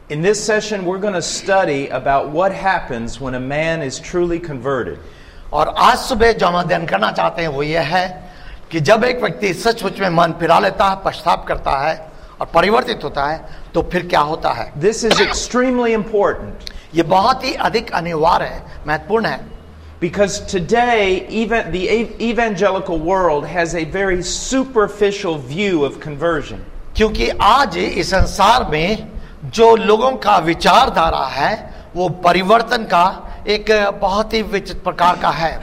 In this session, we're going to study about what happens when a man is truly converted. और आज सुबह जो हम अध्ययन करना चाहते हैं वो ये है कि जब एक व्यक्ति सचमुच में मन फिरा लेता है, पश्चाताप करता है और परिवर्तित होता है, तो फिर क्या होता है. This is extremely important. ये बहुत ही अधिक अनिवार्य है, महत्वपूर्ण है. Because today, even the evangelical world has a very superficial view of conversion. क्योंकि आज इस संसार में जो लोगों का विचारधारा है वो परिवर्तन का एक बहुत ही विचित्र प्रकार का है.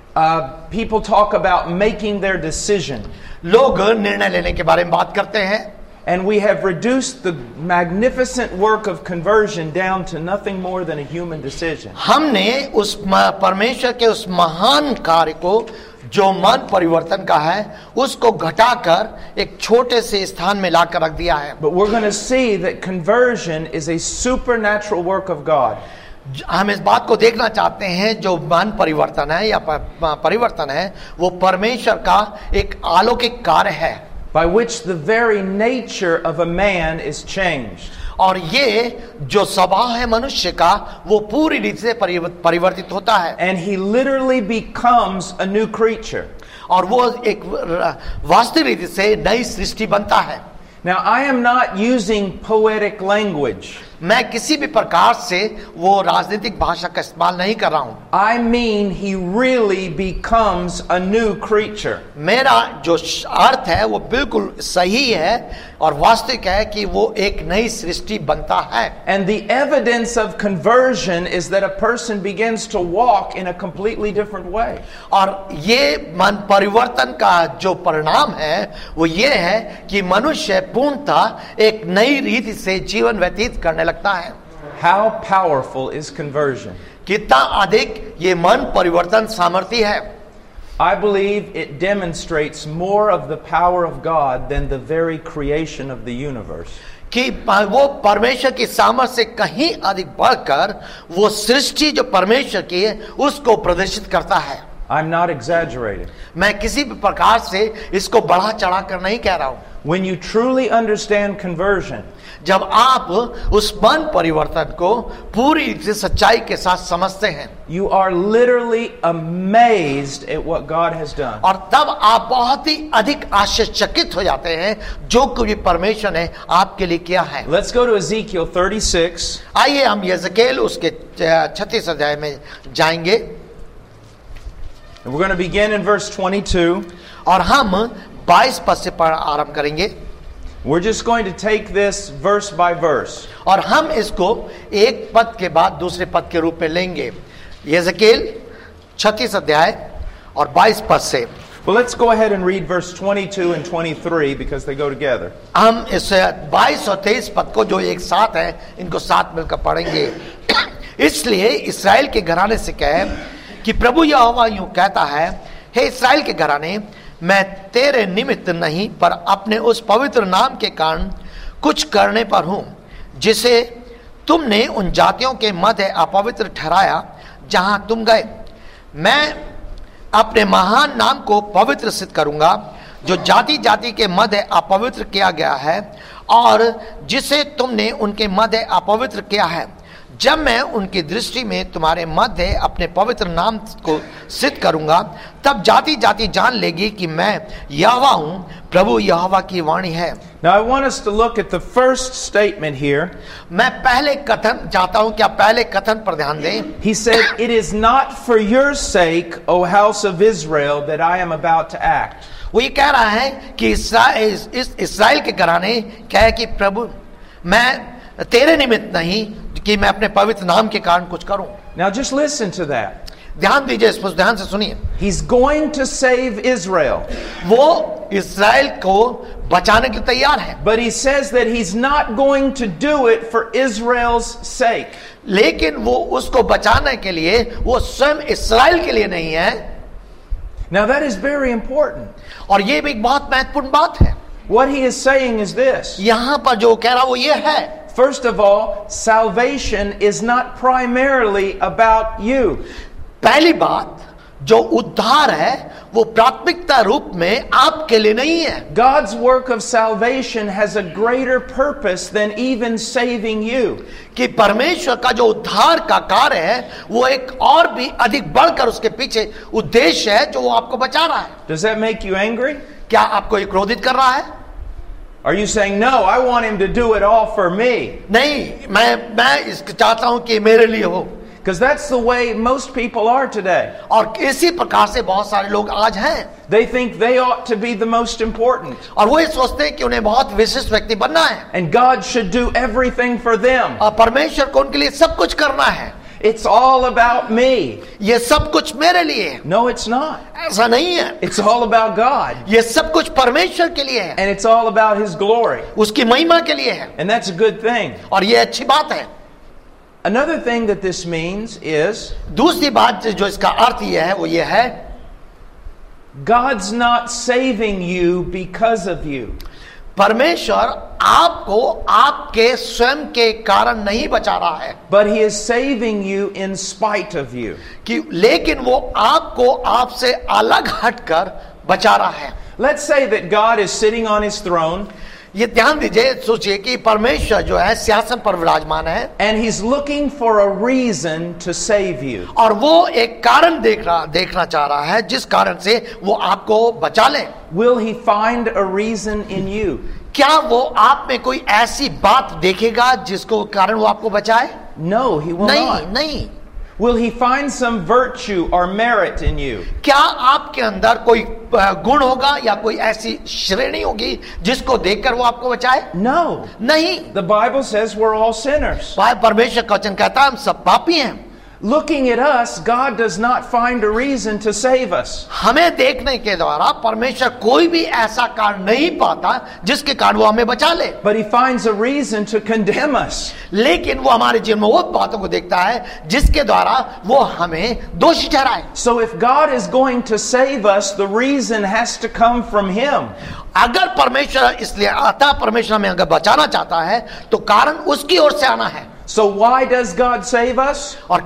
People talk about making their decision. लोग निर्णय लेने के बारे में बात करते हैं. And we have reduced the magnificent work of conversion down to nothing more than a human decision. हमने उस परमेश्वर के उस महान कार्य को जो मन परिवर्तन का है उसको घटाकर एक छोटे से स्थान में लाकर रख दिया है. But we're going to see that conversion is a supernatural work of God. हम इस बात को देखना चाहते हैं जो मन परिवर्तन है या परिवर्तन है वो परमेश्वर का एक अलौकिक कार्य है. By which the very nature of a man is changed. और ये जो स्वभाव है मनुष्य का वो पूरी रीति से परिवर्तित होता है. And he literally becomes a new creature. और वो एक वास्तविक रीति से नई सृष्टि बनता है. Now I am not using poetic language. मैं किसी भी प्रकार से वो राजनीतिक भाषा का इस्तेमाल नहीं कर रहा हूं. I mean he really becomes a new creature. मेरा जो अर्थ है वो बिल्कुल सही है और वास्तविक है कि वो एक नई सृष्टि बनता है. And the evidence of conversion is that a person begins to walk in a completely different way. और ये मन परिवर्तन का जो परिणाम है वो ये है कि मनुष्य पूर्णतः एक नई रीति से जीवन व्यतीत करने लगता है. How powerful is conversion? कितना अधिक ये मन परिवर्तन सामर्थ्य है. I believe it demonstrates more of the power of God than the very creation of the universe. कि वो परमेश्वर की सामर्थ्य से कहीं अधिक बढ़कर वो सृष्टि जो परमेश्वर की है उसको प्रदर्शित करता है. I'm not exaggerating. मैं किसी भी प्रकार से इसको बढ़ा चढ़ा कर नहीं कह रहा हूं. When you truly understand conversion, जब आप उस मन परिवर्तन को पूरी सच्चाई के साथ समझते हैं, you are literally amazed at what God has done. और तब आप बहुत ही अधिक आश्चर्यचकित हो जाते हैं जो कुछ परमेश्वर ने आपके लिए किया है. Let's go to Ezekiel 36. आइए हम यहेजकेल उसके 36 अध्याय में जाएंगे. And we're going to begin in verse 22. और हम 22 पद से आरंभ करेंगे. We're just going to take this verse by verse. और हम इसको एक पद के बाद दूसरे पद के रूप में लेंगे. यहेजकेल 36 अध्याय और 22 पद से. Well, let's go ahead and read verse 22 and 23 because they go together. हम इस 22 और 23 पद को जो एक साथ है इनको साथ मिलकर पढ़ेंगे. इसलिए इस्राएल के घराने से कहे कि प्रभु यहोवा यूं कहता है, हे इस्राएल के घराने, मैं तेरे निमित्त नहीं पर अपने उस पवित्र नाम के कारण कुछ करने पर हूं जिसे तुमने उन जातियों के मध्य अपवित्र ठहराया जहां तुम गए. मैं अपने महान नाम को पवित्र सिद्ध करूंगा जो जाति जाति के मध्य अपवित्र किया गया है और जिसे तुमने उनके मध्य अपवित्र किया है. जब मैं उनकी दृष्टि में तुम्हारे मध्य अपने पवित्र नाम को सिद्ध करूंगा तब जाति जाति जान लेगी कि मैं यहोवा हूं. प्रभु यहोवा की वाणी है. Now I want us to look at the first statement here. मैं पहले कथन चाहता हूं कि आप पहले कथन पर ध्यान दें. He said, "It is not for your sake, O house of Israel, that I am about to act." वो ये कह रहा है कि इस्राएल के घराने क्या है कि प्रभु मैं तेरे निमित्त नहीं कि मैं अपने पवित्र नाम के कारण कुछ करूं. Now just listen to that. ध्यान दीजिए, इस पर ध्यान से सुनिए. He's going to save Israel. वो इस्राएल को बचाने के लिए तैयार है. But he says that he's not going to do it for Israel's sake. लेकिन वो उसको बचाने के लिए वो स्वयं इस्राएल के लिए नहीं है. Now that is very important. और ये भी एक बहुत महत्वपूर्ण बात है. What he is saying is this. यहां पर जो कह रहा वो ये है. First of all, salvation is not primarily about you. पहली बात जो उद्धार है वो प्राथमिकता रूप में आपके लिए नहीं है. God's work of salvation has a greater purpose than even saving you. कि परमेश्वर का जो उद्धार का कार्य है वो एक और भी अधिक बढ़कर उसके पीछे उद्देश्य है जो वो आपको बचा रहा है. Does that make you angry? क्या आपको ये क्रोधित कर रहा है? Are you saying, no, I want him to do it all for me? नहीं, मैं इसको चाहता हूं कि मेरे लिए हो. Because that's the way most people are today. और इसी प्रकार से बहुत सारे लोग आज हैं. They think they ought to be the most important. और वो ये सोचते हैं कि उन्हें बहुत विशिष्ट व्यक्ति बनना है. And God should do everything for them. और परमेश्वर को उनके लिए सब कुछ करना है. It's all about me. ये सब कुछ मेरे लिए है. No, it's not. ऐसा नहीं है. It's all about God. ये सब कुछ परमेश्वर के लिए है. And it's all about His glory. उसकी महिमा के लिए है. And that's a good thing. और ये अच्छी बात है. Another thing that this means is दूसरी बात जो इसका अर्थ ये है वो ये है God's not saving you because of you. परमेश्वर आपको आपके स्वयं के कारण नहीं बचा रहा है. But He is saving you in spite of you. कि लेकिन वो आपको आपसे अलग हटकर बचा रहा है. Let's say that God is sitting on His throne. ये ध्यान दीजिए, सोचिए कि परमेश्वर जो है सिंहासन पर विराजमान है. And He's looking for a reason to save you. और वो एक कारण देखना चाह रहा है जिस कारण से वो आपको बचा ले. Will He find a reason in you? क्या वो आप में कोई ऐसी बात देखेगा जिसको कारण वो आपको बचाए? No, He will not. नहीं. Will He find some virtue or merit in you? क्या आपके अंदर कोई गुण होगा या कोई ऐसी श्रेणी होगी जिसको देखकर वो आपको बचाए? No. नहीं. The Bible says we're all sinners. परमेश्वर का वचन कहता है हम सब पापी हैं. Looking at us, God does not find a reason to save us. हमें देखने के द्वारा परमेश्वर कोई भी ऐसा कारण नहीं पाता जिसके कारण वो हमें बचा ले. But He finds a reason to condemn us. लेकिन वो हमारे जीवन में वो बातों को देखता है जिसके द्वारा वो हमें दोषी ठहराए. So if God is going to save us, the reason has to come from Him. अगर परमेश्वर इसलिए आता परमेश्वर हमें अगर बचाना चाहता है तो कारण उसकी ओर से आना है. So why does God save us? और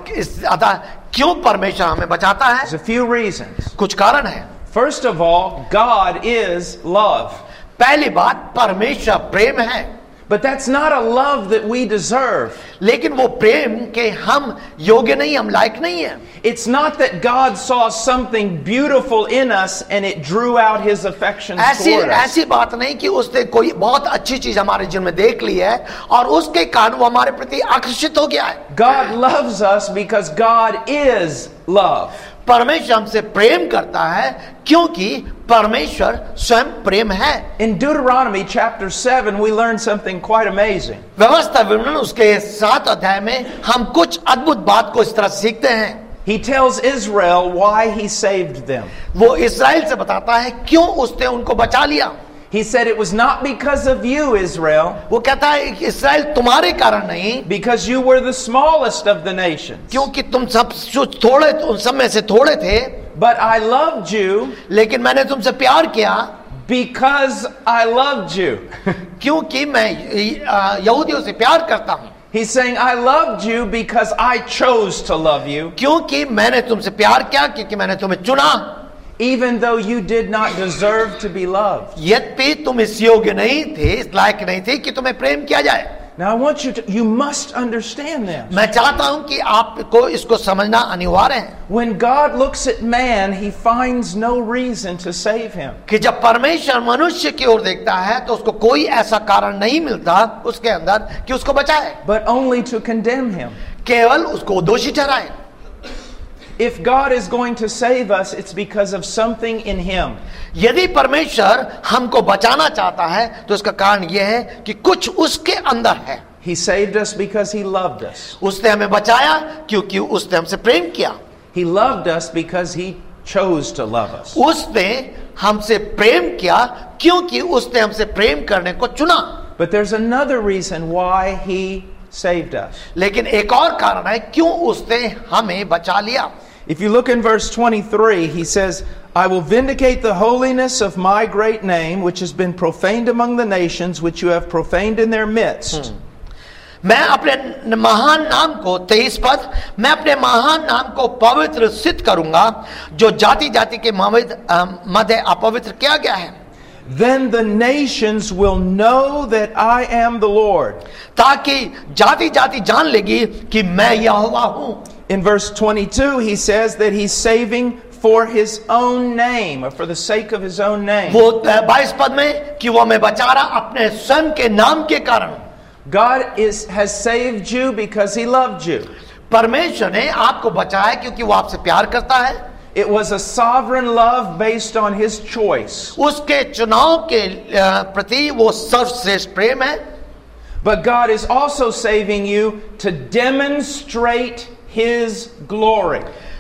क्यों परमेश्वर हमें बचाता है? There's a few reasons. कुछ कारण है. First of all, God is love. पहली बात, परमेश्वर प्रेम है. But that's not a love that we deserve. लेकिन वो प्रेम के हम योग्य नहीं, हम लायक नहीं है. It's not that God saw something beautiful in us and it drew out His affections toward us. ऐसी बात नहीं कि उसने कोई बहुत अच्छी चीज हमारे जीवन में देख ली है और उसके कारण वो हमारे प्रति आकर्षित हो गया है. God loves us because God is love. परमेश्वर हमसे प्रेम करता है क्योंकि परमेश्वर स्वयं प्रेम है. In Deuteronomy chapter 7 we learn something quite amazing. व्यवस्था विवरण उसके 7 अध्याय में हम कुछ अद्भुत बात को इस तरह सीखते हैं. He tells Israel why He saved them. वो इस्राएल से बताता है क्यों उसने उनको बचा लिया. He said it was not because of you, Israel. वो कहता है इस्राएल तुम्हारे कारण नहीं. Because you were the smallest of the nations. क्योंकि तुम सब थोड़े, उन सब में से थोड़े थे. But I loved you. लेकिन मैंने तुमसे प्यार किया. Because I loved you. क्योंकि मैं यहूदियों से प्यार करता हूँ. He's saying I loved you because I chose to love you. क्योंकि मैंने तुमसे प्यार किया, क्योंकि मैंने तुम्हें चुना. Even though you did not deserve to be loved. यद्यपि तुम इस योग्य नहीं थे, इस लायक नहीं थे कि तुम्हें प्रेम किया जाए. Now I want you must understand this. मैं चाहता हूं कि आपको इसको समझना अनिवार्य है. When God looks at man, He finds no reason to save him. कि जब परमेश्वर मनुष्य की ओर देखता है तो उसको कोई ऐसा कारण नहीं मिलता उसके अंदर कि उसको बचाए. But only to condemn him. केवल उसको दोषी ठहराए. If God is going to save us, it's because of something in Him. यदि परमेश्वर हमको बचाना चाहता है तो इसका कारण यह है कि कुछ उसके अंदर है. He saved us because He loved us. उसने हमें बचाया क्योंकि उसने हमसे प्रेम किया. He loved us because He chose to love us. उसने हमसे प्रेम किया क्योंकि उसने हमसे प्रेम करने को चुना. But there's another reason why He saved us. लेकिन एक और कारण है क्यों उसने हमें बचा लिया. If you look in verse 23, he says, I will vindicate the holiness of my great name, which has been profaned among the nations, which you have profaned in their midst. मैं अपने महान नाम को 23 पद, मैं अपने महान नाम को पवित्र सिद्ध करूंगा जो जाति जाति के मध्य अपवित्र किया गया है. Then the nations will know that I am the Lord. ताकि जाति जाति जान लेगी कि मैं यहोवा हूं. In verse 22 he says that he's saving for his own name, or for the sake of his own name. वो 22 पद में कि वो मैं बचा रहा अपने स्वयं के नाम के कारण. God has saved you because he loved you. परमेश्वर ने आपको बचाया क्योंकि वो आपसे प्यार करता है. It was a sovereign love based on his choice. उसके चुनाव के प्रति वो सर्वश्रेष्ठ प्रेम है. But God is also saving you to demonstrate his glory.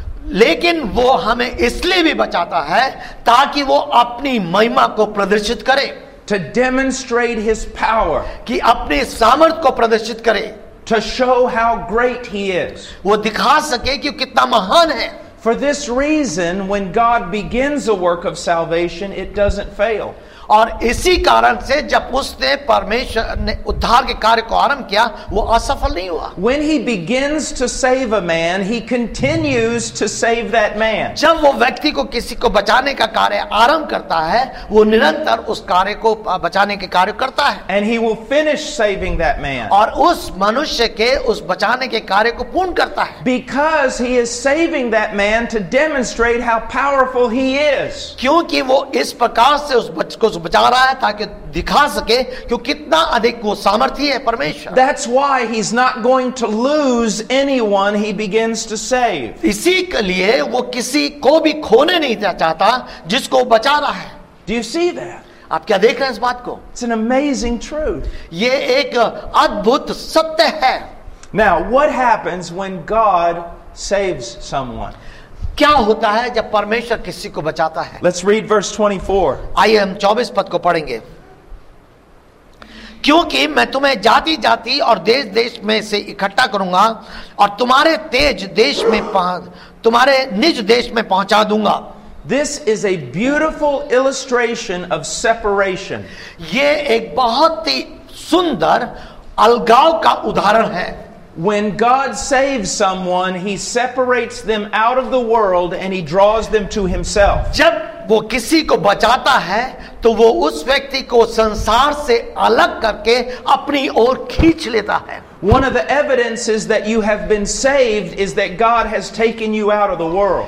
लेकिन वो हमें इसलिए भी बचाता है ताकि वो अपनी महिमा को प्रदर्शित करे. To demonstrate his power. कि अपने सामर्थ को प्रदर्शित करे. To show how great he is. वो दिखा सके कि कितना महान है. For this reason, when God begins a work of salvation, it doesn't fail. और इसी कारण से जब उसने परमेश्वर ने उद्धार के कार्य को आरंभ किया वो असफल नहीं हुआ. When he begins to save a man, he continues to save that man. जब वो व्यक्ति को किसी को बचाने का कार्य आरंभ करता है वो निरंतर उस कार्य को बचाने के कार्य करता है. And he will finish saving that man. और उस मनुष्य के उस बचाने के कार्य को पूर्ण करता है. Because he is saving that man to demonstrate how powerful he is. क्योंकि वो इस प्रकार से उस बच्चे को बचा रहा है ताकि दिखा सके कि कितना अधिक वो सामर्थी है परमेश्वर. That's why he's not going to lose anyone he begins to save. इसी के लिए वो किसी को भी खोने नहीं चाहता जिसको बचा रहा है. Do you see that? आप क्या देख रहे हैं इस बात को? It's an amazing truth. ये एक अद्भुत सत्य है. Now, what happens when God saves someone? क्या होता है जब परमेश्वर किसी को बचाता है? Let's read verse 24. आइए हम 24 पद को पढ़ेंगे. क्योंकि मैं तुम्हें जाति जाति और देश देश में से इकट्ठा करूंगा और तुम्हारे निज देश में पहुंचा दूंगा. This is a beautiful illustration of separation. ये एक बहुत ही सुंदर अलगाव का उदाहरण है. When God saves someone, he separates them out of the world and he draws them to himself. जब वो किसी को बचाता है तो वो उस व्यक्ति को संसार से अलग करके अपनी ओर खींच लेता है. One of the evidences that you have been saved is that God has taken you out of the world.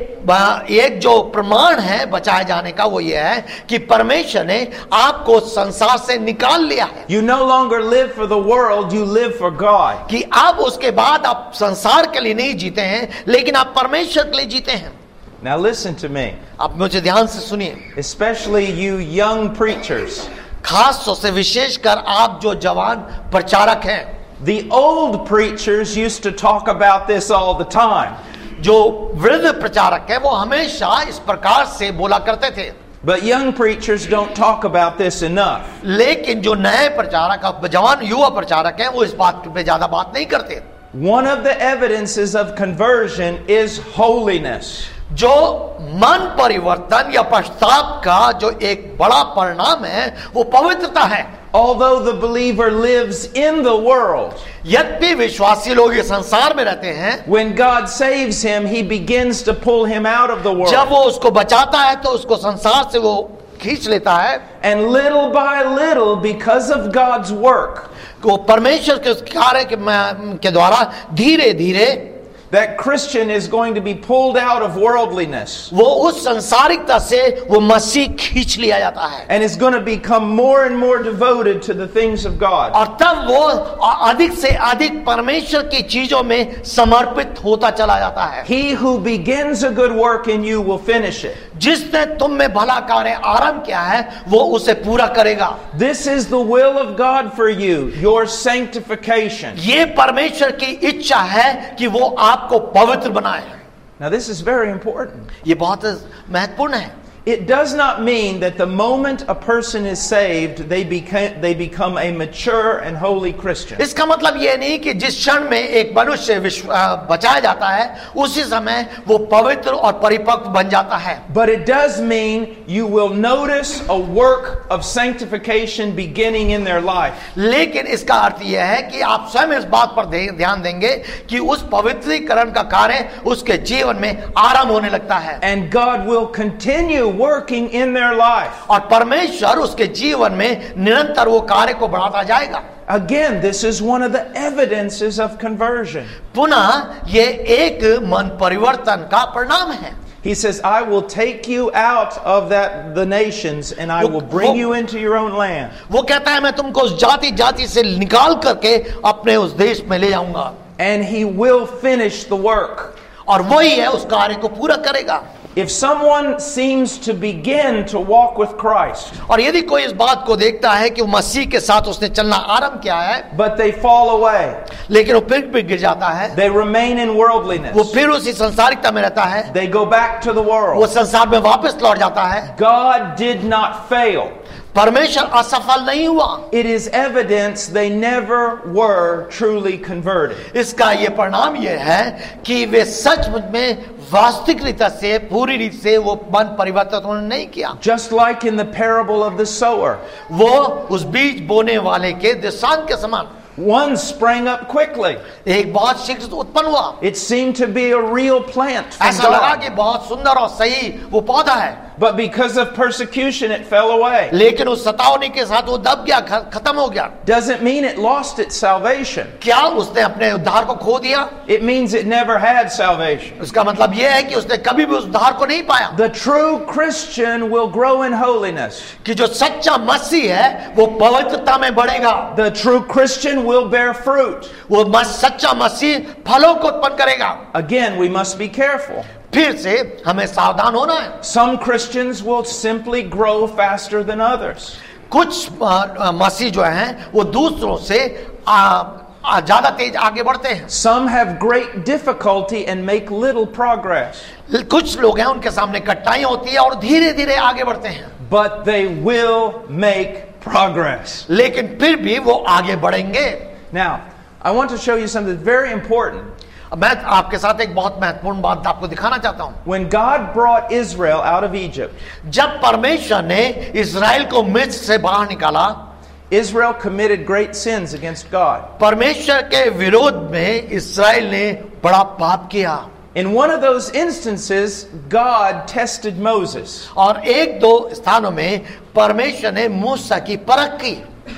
एक जो प्रमाण है बचाए जाने का वो ये है कि परमेश्वर ने आपको संसार से निकाल लिया है. You no longer live for the world, you live for God. कि अब उसके बाद आप संसार के लिए नहीं जीते हैं लेकिन आप परमेश्वर के लिए जीते हैं. Now listen to me. आप मुझे ध्यान से सुनिए. Especially you young preachers. खास तौर से विशेषकर आप जो जवान प्रचारक हैं. The old preachers used to talk about this all the time. जो वृद्ध प्रचारक हैं वो हमेशा इस प्रकार से बोला करते थे. But young preachers don't talk about this enough. लेकिन जो नए प्रचारक जवान युवा प्रचारक हैं वो इस बात पे ज्यादा बात नहीं करते. One of the evidences of conversion is holiness. जो मन परिवर्तन या पश्चाताप का जो एक बड़ा परिणाम है वो पवित्रता है. Although the believer lives in the world, यद्यपि विश्वासी लोग इस संसार में रहते हैं, when God saves him, he begins to pull him out of the world. जब वो उसको बचाता है तो उसको संसार से वो खींच लेता है. And little by little, because of God's work, वो परमेश्वर के कार्य के द्वारा धीरे धीरे that Christian is going to be pulled out of worldliness. वो उस संसारिकता से वो मसीह खींच लिया जाता है. And is going to become more and more devoted to the things of God. और तब वो अधिक से अधिक परमेश्वर की चीजों में समर्पित होता चला जाता है. He who begins a good work in you will finish it. जिसने तुम में भला कार्य आरंभ किया है वो उसे पूरा करेगा. This is the will of God for you, your sanctification. ये परमेश्वर की इच्छा है कि वो आपको पवित्र बनाए. Now this is very important. ये बहुत महत्वपूर्ण है. It does not mean that the moment a person is saved, they become a mature and holy Christian. इसका मतलब ये नहीं कि जिस क्षण में एक मनुष्य बचाया जाता है उसी समय वो पवित्र और परिपक्व बन जाता है. But it does mean you will notice a work of sanctification beginning in their life. लेकिन इसका अर्थ यह है कि आप स्वयं इस बात पर ध्यान देंगे कि उस पवित्रीकरण का कार्य उसके जीवन में आरंभ होने लगता है. And God will continue working in their life. और परमेश्वर उसके जीवन में निरंतर वो कार्य को बढ़ाता जाएगा. Again, this is one of the evidences of conversion. पुनः ये एक मन परिवर्तन का परिणाम है. He says, I will take you out of the nations and I will bring you into your own land. वो कहता है मैं तुमको उस जाति जाति से निकाल करके अपने उस देश में ले जाऊंगा. And he will finish the work. और वही है उस कार्य को पूरा करेगा. If someone seems to begin to walk with Christ, और यदि कोई इस बात को देखता है कि वो मसीह के साथ उसने चलना आरंभ किया है, but they fall away, लेकिन वो फिर भी गिर जाता है, they remain in worldliness, वो फिर उसी संसारिकता में रहता है, they go back to the वो world, संसार में वापस लौट जाता है, God did not fail. परमेश्वर असफल नहीं हुआ. It is evidence they never were truly converted. इसका ये परिणाम ये है कि वे सचमुच में वास्तविक रीति से पूरी रीति से वो मन परिवर्तन उन्होंने नहीं किया. Just like in the parable of the sower, वो उस बीज बोने वाले के दृष्टांत के समान one sprang up quickly. एक बहुत शीघ्र उत्पन्न हुआ. It seemed to be a real plant from ऐसा लगा God. कि बहुत सुंदर और सही वो पौधा है. But because of persecution, it fell away. लेकिन उस सतावनी के साथ वो दब गया, खत्म हो गया. Doesn't mean it lost its salvation. क्या उसने अपने उद्धार को खो दिया? It means it never had salvation. उसका मतलब यह है कि उसने कभी भी उस उद्धार को नहीं पाया. The true Christian will grow in holiness. कि जो सच्चा मसीह है वो पवित्रता में बढ़ेगा. The true Christian will bear fruit. वो सच्चा मसीह फलों को उत्पन्न करेगा. Again, we must be careful. फिर से हमें सावधान होना है. Some Christians will simply grow faster than others. कुछ मसीह जो हैं वो दूसरों से ज्यादा तेज आगे बढ़ते हैं. Some have great difficulty and make little progress. कुछ लोग हैं उनके सामने कठिनाई होती है और धीरे धीरे आगे बढ़ते हैं. But they will make progress. लेकिन फिर भी वो आगे बढ़ेंगे. Now, I want to show you something very important. मैं आपके साथ एक बहुत महत्वपूर्ण बात आपको दिखाना चाहता हूं. When God brought Israel out of Egypt, जब परमेश्वर ने इस्राएल को मिस्र से बाहर निकाला, Israel committed great sins against God. परमेश्वर के विरोध में इस्राएल ने बड़ा पाप किया. In one of those instances, God tested Moses. और एक दो स्थानों में परमेश्वर ने मूसा की परख की.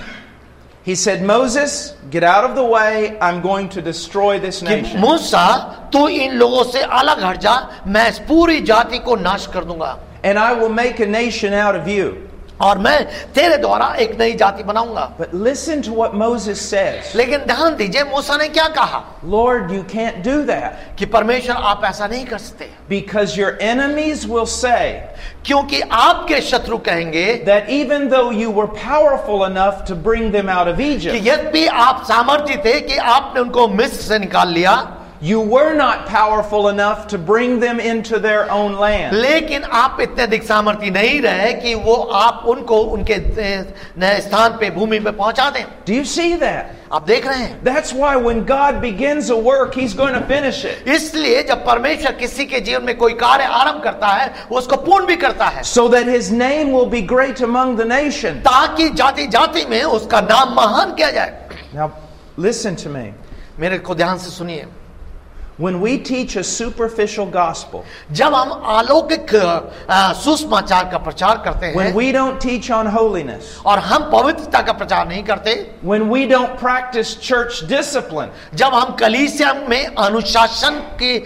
He said, Moses, get out of the way. I'm going to destroy this nation. मूसा, तू इन लोगों से अलग हट जा, मैं इस पूरी जाति को नाश कर दूंगा. And I will make a nation out of you. और मैं तेरे द्वारा एक नई जाति बनाऊंगा. But listen to what Moses says. लेकिन ध्यान दीजिए मूसा ने क्या कहा. Lord, you can't do that. कि परमेश्वर आप ऐसा नहीं कर सकते. Because your enemies will say, क्योंकि आपके शत्रु कहेंगे that even though you were powerful enough to bring them out of कि Egypt, यद्यपि आप सामर्थ्य थे कि आपने उनको मिस्र से निकाल लिया, you were not powerful enough to bring them into their own land. लेकिन आप इतने अधिक सामर्थ्य नहीं रहे कि वो आप उनको उनके नए स्थान पे भूमि पे पहुंचा दें. Do you see that? आप देख रहे हैं. That's why when God begins a work, He's going to finish it. इसलिए जब परमेश्वर किसी के जीवन में कोई कार्य आरंभ करता है वो उसको पूर्ण भी करता है. So that His name will be great among the nation. ताकि जाति जाति में उसका नाम महान किया जाए. Now, listen to me. मेरे को ध्यान से सुनिए. When we teach a superficial gospel, जब हम अलौकिक सुसमाचार का प्रचार करते हैं, when we don't teach on holiness, और हम पवित्रता का प्रचार नहीं करते, when we don't practice church discipline, जब हम कलीसिया में अनुशासन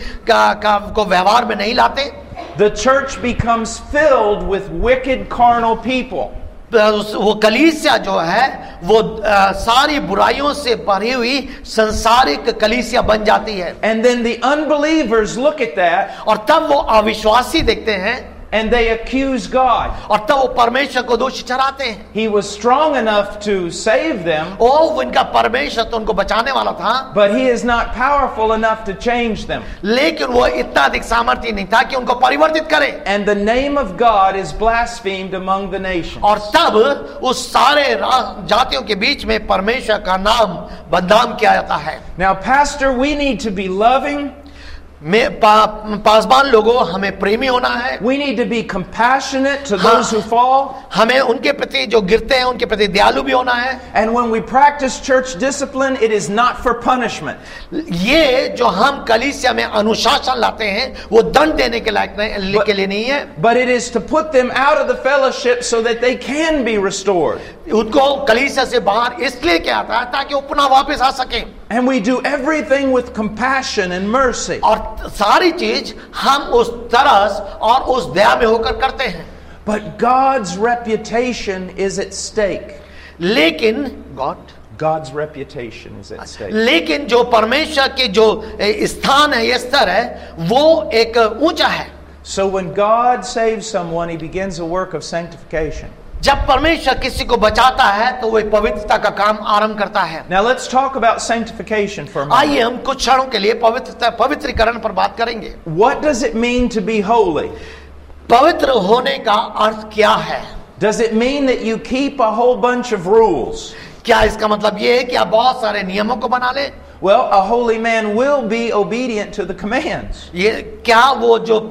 को व्यवहार में नहीं लाते, the church becomes filled with wicked carnal people. वो कलीसिया जो है वो सारी बुराइयों से भरी हुई संसारिक कलीसिया बन जाती है. And then the unbelievers look at that और तब वो अविश्वासी देखते हैं and they accuse God. और तब वो परमेश्वर को दोषी ठहराते हैं। He was strong enough to save them, वो इनका परमेश्वर तो उनको बचाने वाला था, but he is not powerful enough to change them. लेकिन वो इतना अधिक सामर्थ्य नहीं था कि उनको परिवर्तित करे। And the name of God is blasphemed among the nations. और तब उस सारे जातियों के बीच में परमेश्वर का नाम बदनाम किया जाता है। Now, Pastor, we need to be loving. Paswan लोगों, हमें प्रेमी होना है। We need to be compassionate to those who fall. हमें उनके प्रति जो गिरते हैं उनके प्रति दयालु भी होना है। And when we practice church discipline, it is not for punishment. ये जो हम कलीसिया में अनुशासन लाते हैं वो दंड देने के लायक के लिए नहीं है, But it is to put them out of the fellowship so that they can be restored. उनको कलीसिया से बाहर इसलिए किया था ताकि वो पुनः वापस आ सकें। And we do everything with compassion and mercy. और सारी चीज हम उस तरस और उस दया में होकर करते हैं। But God's reputation is at stake. लेकिन God's reputation is at stake. लेकिन जो परमेश्वर के जो स्थान है, ये स्तर है, वो एक ऊंचा है। So when God saves someone, he begins a work of sanctification. जब परमेश्वर किसी को बचाता है तो वो पवित्रता का काम आरंभ करता है। Now let's talk about sanctification for a moment. आइए हम कुछ क्षणों के लिए पवित्रीकरण पर बात करेंगे। What does it mean to be holy? पवित्र होने का अर्थ क्या है? Does it mean that you keep a whole bunch of rules? क्या इसका मतलब ये है कि आप बहुत सारे नियमों को बना ले? Well, a holy man will be obedient to the commands. ये क्या वो जो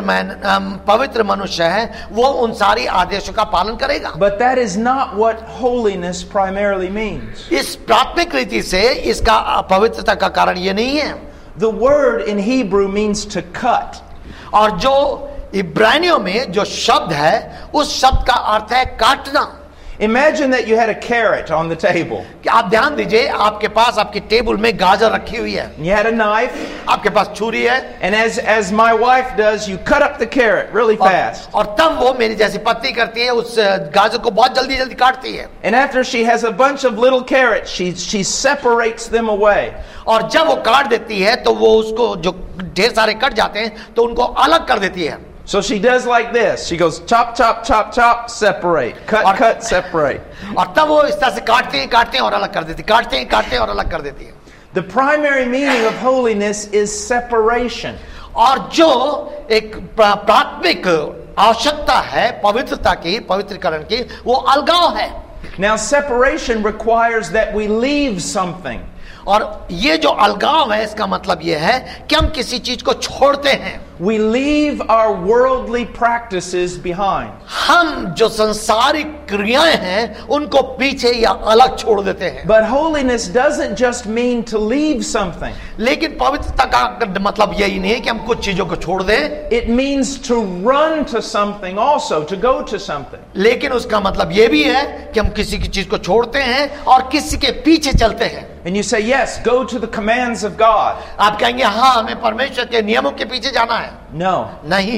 पवित्र मनुष्य है वो उन सारी आदेशों का पालन करेगा? But that is not what holiness primarily means. इस प्राथमिक रीति से इसका पवित्रता का कारण ये नहीं है। The word in Hebrew means to cut. और जो इब्रानियों में जो शब्द है उस शब्द का अर्थ है काटना। Imagine that you had a carrot on the table. कि आप ध्यान दीजिए, आपके पास आपकी टेबल में गाजर रखी हुई है। You had a knife. आपके पास छुरी है। And as my wife does, you cut up the carrot really fast. और तब वो मेरी जैसी पत्नी करती है, उस गाजर को बहुत जल्दी जल्दी काटती है। And after she has a bunch of little carrots, she separates them away. और जब वो काट देती है तो वो उसको जो ढेर सारे कट जाते हैं तो उनको अलग कर देती है। So she does like this. She goes chop, chop, chop, chop, separate. Cut, separate. और तब वो इस तरह से काटते हैं और अलग कर देती, काटते हैं और अलग कर देती है। The primary meaning of holiness is separation. और जो एक प्राथमिक आवश्यकता है पवित्रता की, पवित्रीकरण की, वो अलगाव है। Now separation requires that we leave something. और ये जो अलगाव है इसका मतलब ये है कि हम किसी चीज को छोड़ते हैं। We leave our worldly practices behind. हम जो संसारिक क्रियाएं हैं उनको पीछे या अलग छोड़ देते हैं। But holiness doesn't just mean to leave something. लेकिन पवित्रता का मतलब यही नहीं है कि हम कुछ चीजों को छोड़ दें। It means to run to something also, to go to something. लेकिन उसका मतलब ये भी है कि हम किसी की चीज को छोड़ते हैं और किसी के पीछे चलते हैं। And you say, yes, go to the commands of God. आप कहेंगे हाँ, हमें परमेश्वर के नियमों के पीछे जाना है। No. नहीं,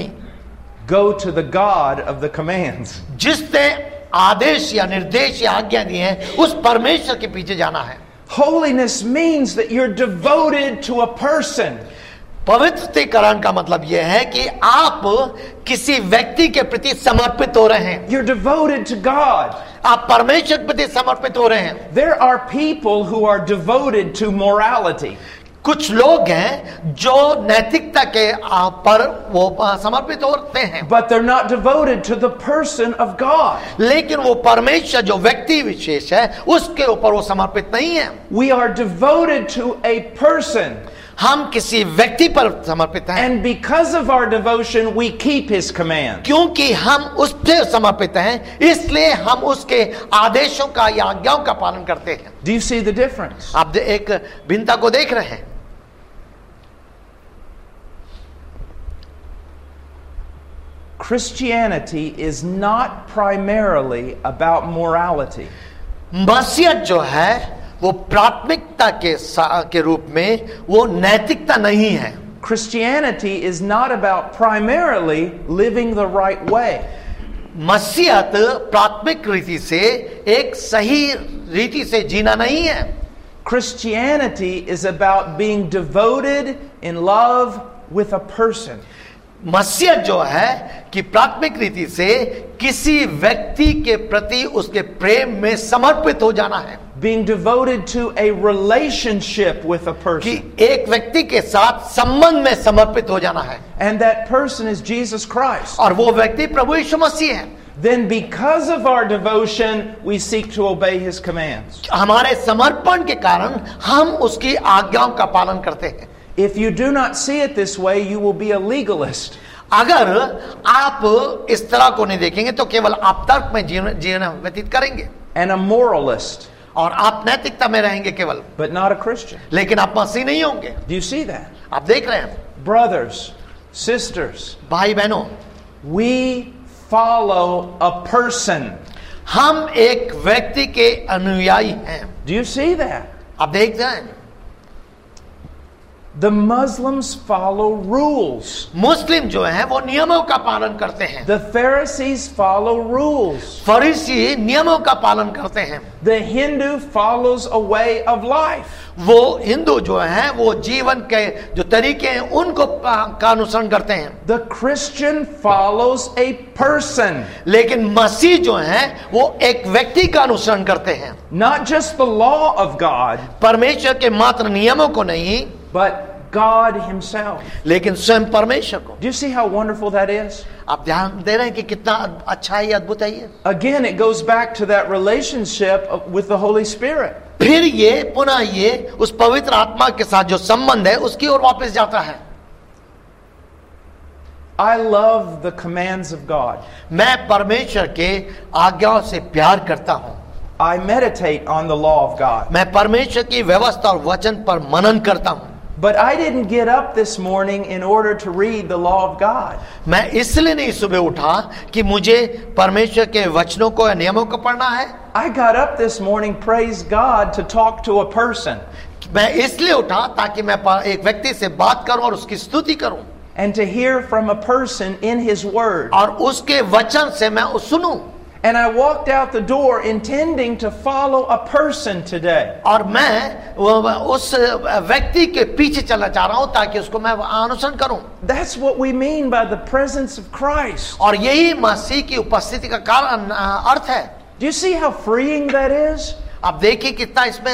go to the God of the commands. जिसने आदेश या निर्देश या आज्ञा दी है उस परमेश्वर के पीछे जाना है। Holiness means that you're devoted to a person. पवित्रीकरण का मतलब यह है कि आप किसी व्यक्ति के प्रति समर्पित हो रहे हैं। You're devoted to God. आप परमेश्वर के प्रति समर्पित हो रहे हैं। There are people who are devoted to morality. कुछ लोग हैं जो नैतिकता के पर वो समर्पित होते हैं। But they're not devoted to the person of God. लेकिन वो परमेश्वर जो व्यक्ति विशेष है उसके ऊपर वो समर्पित नहीं है। We are devoted to a person. हम किसी व्यक्ति पर समर्पित हैं। And because of our devotion, we keep his command. क्योंकि हम उस पर समर्पित हैं, इसलिए हम उसके आदेशों का या आज्ञाओं का पालन करते हैं। Do you see the difference? आप एक भिन्नता को देख रहे हैं। Christianity is not primarily about morality. मसीहत जो है वो प्राथमिकता के रूप में वो नैतिकता नहीं है। Christianity is not about primarily living the right way. मसीहत प्राथमिक रीति से एक सही रीति से जीना नहीं है। Christianity is about being devoted in love with a person. मसीहत जो है कि प्राथमिक रीति से किसी व्यक्ति के प्रति उसके प्रेम में समर्पित हो जाना है, being devoted to a relationship with a कि person. एक व्यक्ति के साथ संबंध में समर्पित हो जाना है, And that person is Jesus Christ. और वो व्यक्ति प्रभु यीशु मसीह है. Then because of our devotion, we seek to obey his commands. हमारे समर्पण के कारण हम उसकी आज्ञाओं का पालन करते हैं. If you do not see it this way, you will be a legalist. अगर आप इस तरह को नहीं देखेंगे तो केवल आप तर्क में जीवन व्यतीत करेंगे And a moralist, और आप नैतिकता में रहेंगे केवल, but not a Christian. लेकिन आप मसीह नहीं होंगे. Do you see that? आप देख रहे हैं Brothers, sisters, भाई बहनों, we follow a person. हम एक व्यक्ति के अनुयायी हैं. Do you see that? आप देख रहे हैं The Muslims follow rules. मुस्लिम जो हैं वो नियमों का पालन करते हैं. The Pharisees follow rules. फरीसी नियमों का पालन करते हैं. The Hindu follows a way of life. वो हिंदू जो हैं वो जीवन के जो तरीके हैं उनको का अनुसरण करते हैं. The Christian follows a person. लेकिन मसीह जो हैं वो एक व्यक्ति का अनुसरण करते हैं. Not just the law of God, परमेश्वर के मात्र नियमों को नहीं, but God himself. लेकिन स्वयं परमेश्वर को. Do you see how wonderful that is? आप ध्यान दे रहे हैं कि कितना अच्छा है, अद्भुत है ये. Again, it goes back to that relationship with the Holy Spirit. फिर ये पुनः ये उस पवित्र आत्मा के साथ जो संबंध है उसकी ओर वापस जाता है. I love the commands of God. मैं परमेश्वर के आज्ञाओं से प्यार करता हूं. I meditate on the law of God. मैं परमेश्वर की व्यवस्था और वचन पर मनन करता हूं. But I didn't get up this morning in order to read the law of God. मैं इसलिए नहीं सुबह उठा कि मुझे परमेश्वर के वचनों को या नियमों को पढ़ना है. I got up this morning, praise God, to talk to a person मैं इसलिए उठा ताकि मैं एक व्यक्ति से बात करूं और उसकी स्तुति करूं, and to hear from a person in his word. और उसके वचन से मैं सुनूं. And I walked out the door intending to follow a person today. और मैं उस व्यक्ति के पीछे चलना चाह रहा हूं ताकि उसको मैं अनुसरण करूं. That's what we mean by the presence of Christ. और यही मसीह की उपस्थिति का कारण अर्थ है. Do you see how freeing that is? आप देखिए कितना इसमें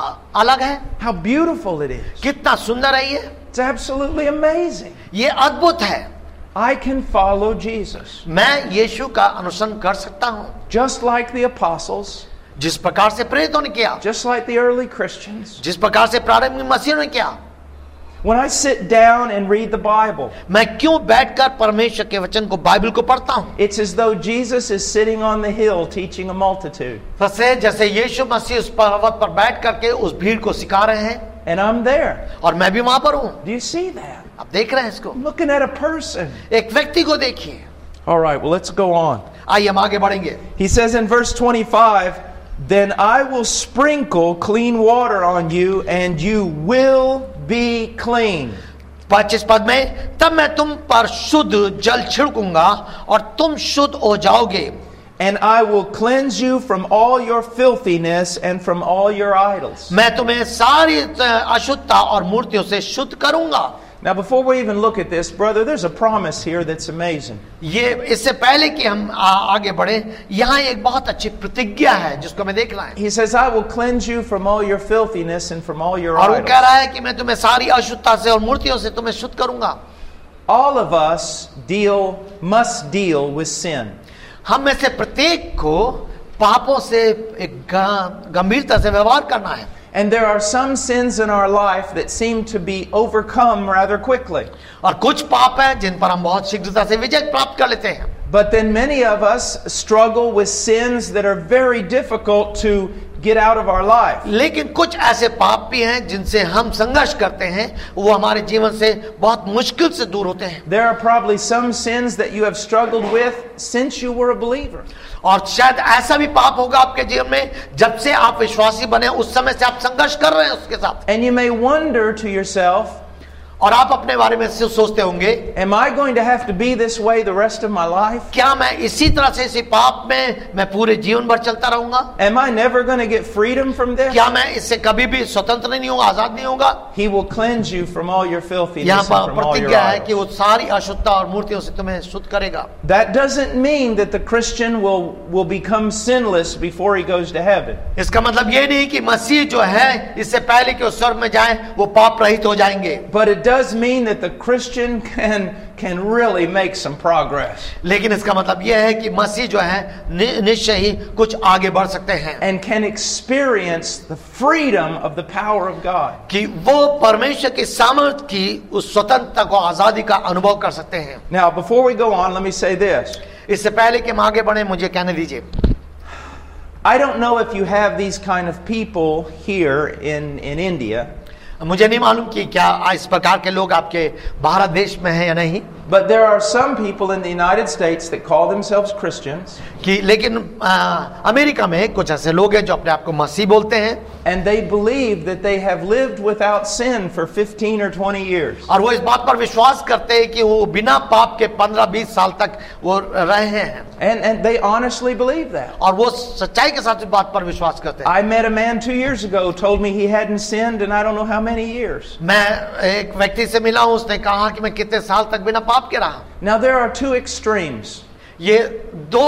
अलग है, How beautiful it is. कितना सुंदर है ये. It's absolutely amazing. ये अद्भुत है. I can follow Jesus. मैं यीशु का अनुसरण कर सकता हूं, Just like the apostles, जिस प्रकार से प्रेरितों ने किया, just like the early Christians. जिस प्रकार से प्रारंभिक मसीहों ने किया. When I sit down and read the Bible, मैं क्यों बैठकर परमेश्वर के वचन को, बाइबल को पढ़ता हूं? it's as though Jesus is sitting on the hill teaching a multitude. फसे जैसे यीशु मसीह उस पर्वत पर बैठ करके उस भीड़ को सिखा रहे हैं, And I'm there. और मैं भी वहां पर हूं. Do you see that? आप देख रहे हैं इसको. I'm looking at a person. एक व्यक्ति को देखिए. All right, well, let's go on. आइए हम आगे बढ़ेंगे. He says in verse 25, Then I will sprinkle clean water on you, and you will be clean. 25 पद में, तब मैं तुम पर शुद्ध जल छिड़कूंगा और तुम शुद्ध हो जाओगे. And I will cleanse you from all your filthiness and from all your idols. मैं तुम्हें सारी अशुद्धता और मूर्तियों से शुद्ध करूंगा. Now, before we even look at this, brother, there's a promise here that's amazing. ये इससे पहले कि हम आगे बढ़े, यहाँ एक बहुत अच्छी प्रतिज्ञा है जिसको मैं देख रहा हूं. He says, I will cleanse you from all your filthiness and from all your और वो idols. कह रहा है कि मैं तुम्हें सारी अशुद्धता से और मूर्तियों से तुम्हें शुद्ध करूंगा. All of us must deal with sin. हम में से प्रत्येक को पापों से एक गंभीरता से व्यवहार करना है. And there are some sins in our life that seem to be overcome rather quickly. और कुछ पाप हैं जिन पर हम बहुत शीघ्रता से विजय प्राप्त कर लेते हैं. But then many of us struggle with sins that are very difficult to get out of our life. लेकिन कुछ ऐसे पाप भी हैं जिनसे हम संघर्ष करते हैं, वो हमारे जीवन से बहुत मुश्किल से दूर होते हैं. There are probably some sins that you have struggled with since you were a believer. और शायद ऐसा भी पाप होगा आपके जीवन में जब से आप विश्वासी बने उस समय से आप संघर्ष कर रहे हैं उसके साथ. And you may wonder to yourself, और आप अपने बारे में सोचते होंगे, am I going to have to be this way the rest of my life? क्या मैं इसी तरह से इसी पाप में मैं पूरे जीवन भर चलता रहूंगा? Am I never going to get freedom from this? क्या मैं इससे कभी भी स्वतंत्र नहीं होगा, आजाद नहीं होगा? He will cleanse you from all your filthiness यहाँ and पर from all your प्रतिज्ञा है कि idols. वो सारी अशुद्धता और मूर्तियों से तुम्हें शुद्ध करेगा। That doesn't mean that the Christian will become sinless before he goes to heaven. इसका मतलब ये नहीं कि मसीह जो है इससे पहले कि वो स्वर्ग में जाएं वो पाप रहित हो जाएंगे। But it does mean that the Christian can really make some progress. लेकिन इसका मतलब यह है कि मसीह जो है निश्चय ही कुछ आगे बढ़ सकते हैं And can experience the freedom of the power of God. कि वो परमेश्वर की सामर्थ की उस स्वतंत्रता को, आजादी का अनुभव कर सकते हैं। Now, before we go on, let me say this. इससे पहले कि हम आगे बढ़े मुझे कहने दीजिए, I don't know if you have these kind of people here in India, मुझे नहीं मालूम कि क्या इस प्रकार के लोग आपके भारत देश में हैं या नहीं, but there are some people in the United States that call themselves Christians, कि लेकिन अमेरिका में कुछ ऐसे लोग हैं जो अपने आप को मसीह बोलते हैं and they believe that they have lived without sin for 15 or 20 years. और वो इस बात पर विश्वास करते हैं कि वो बिना पाप के 15-20 साल तक वो रहे हैं, And they honestly believe that. और वो सच्चाई के साथ इस बात पर विश्वास करते हैं। I met a man 2 years ago who told me he hadn't sinned in I don't know how many years. मैं एक व्यक्ति से मिला हूं, उसने कहा कि मैं कितने साल तक बिना पाप के रहा। Now there are two extremes. ये दो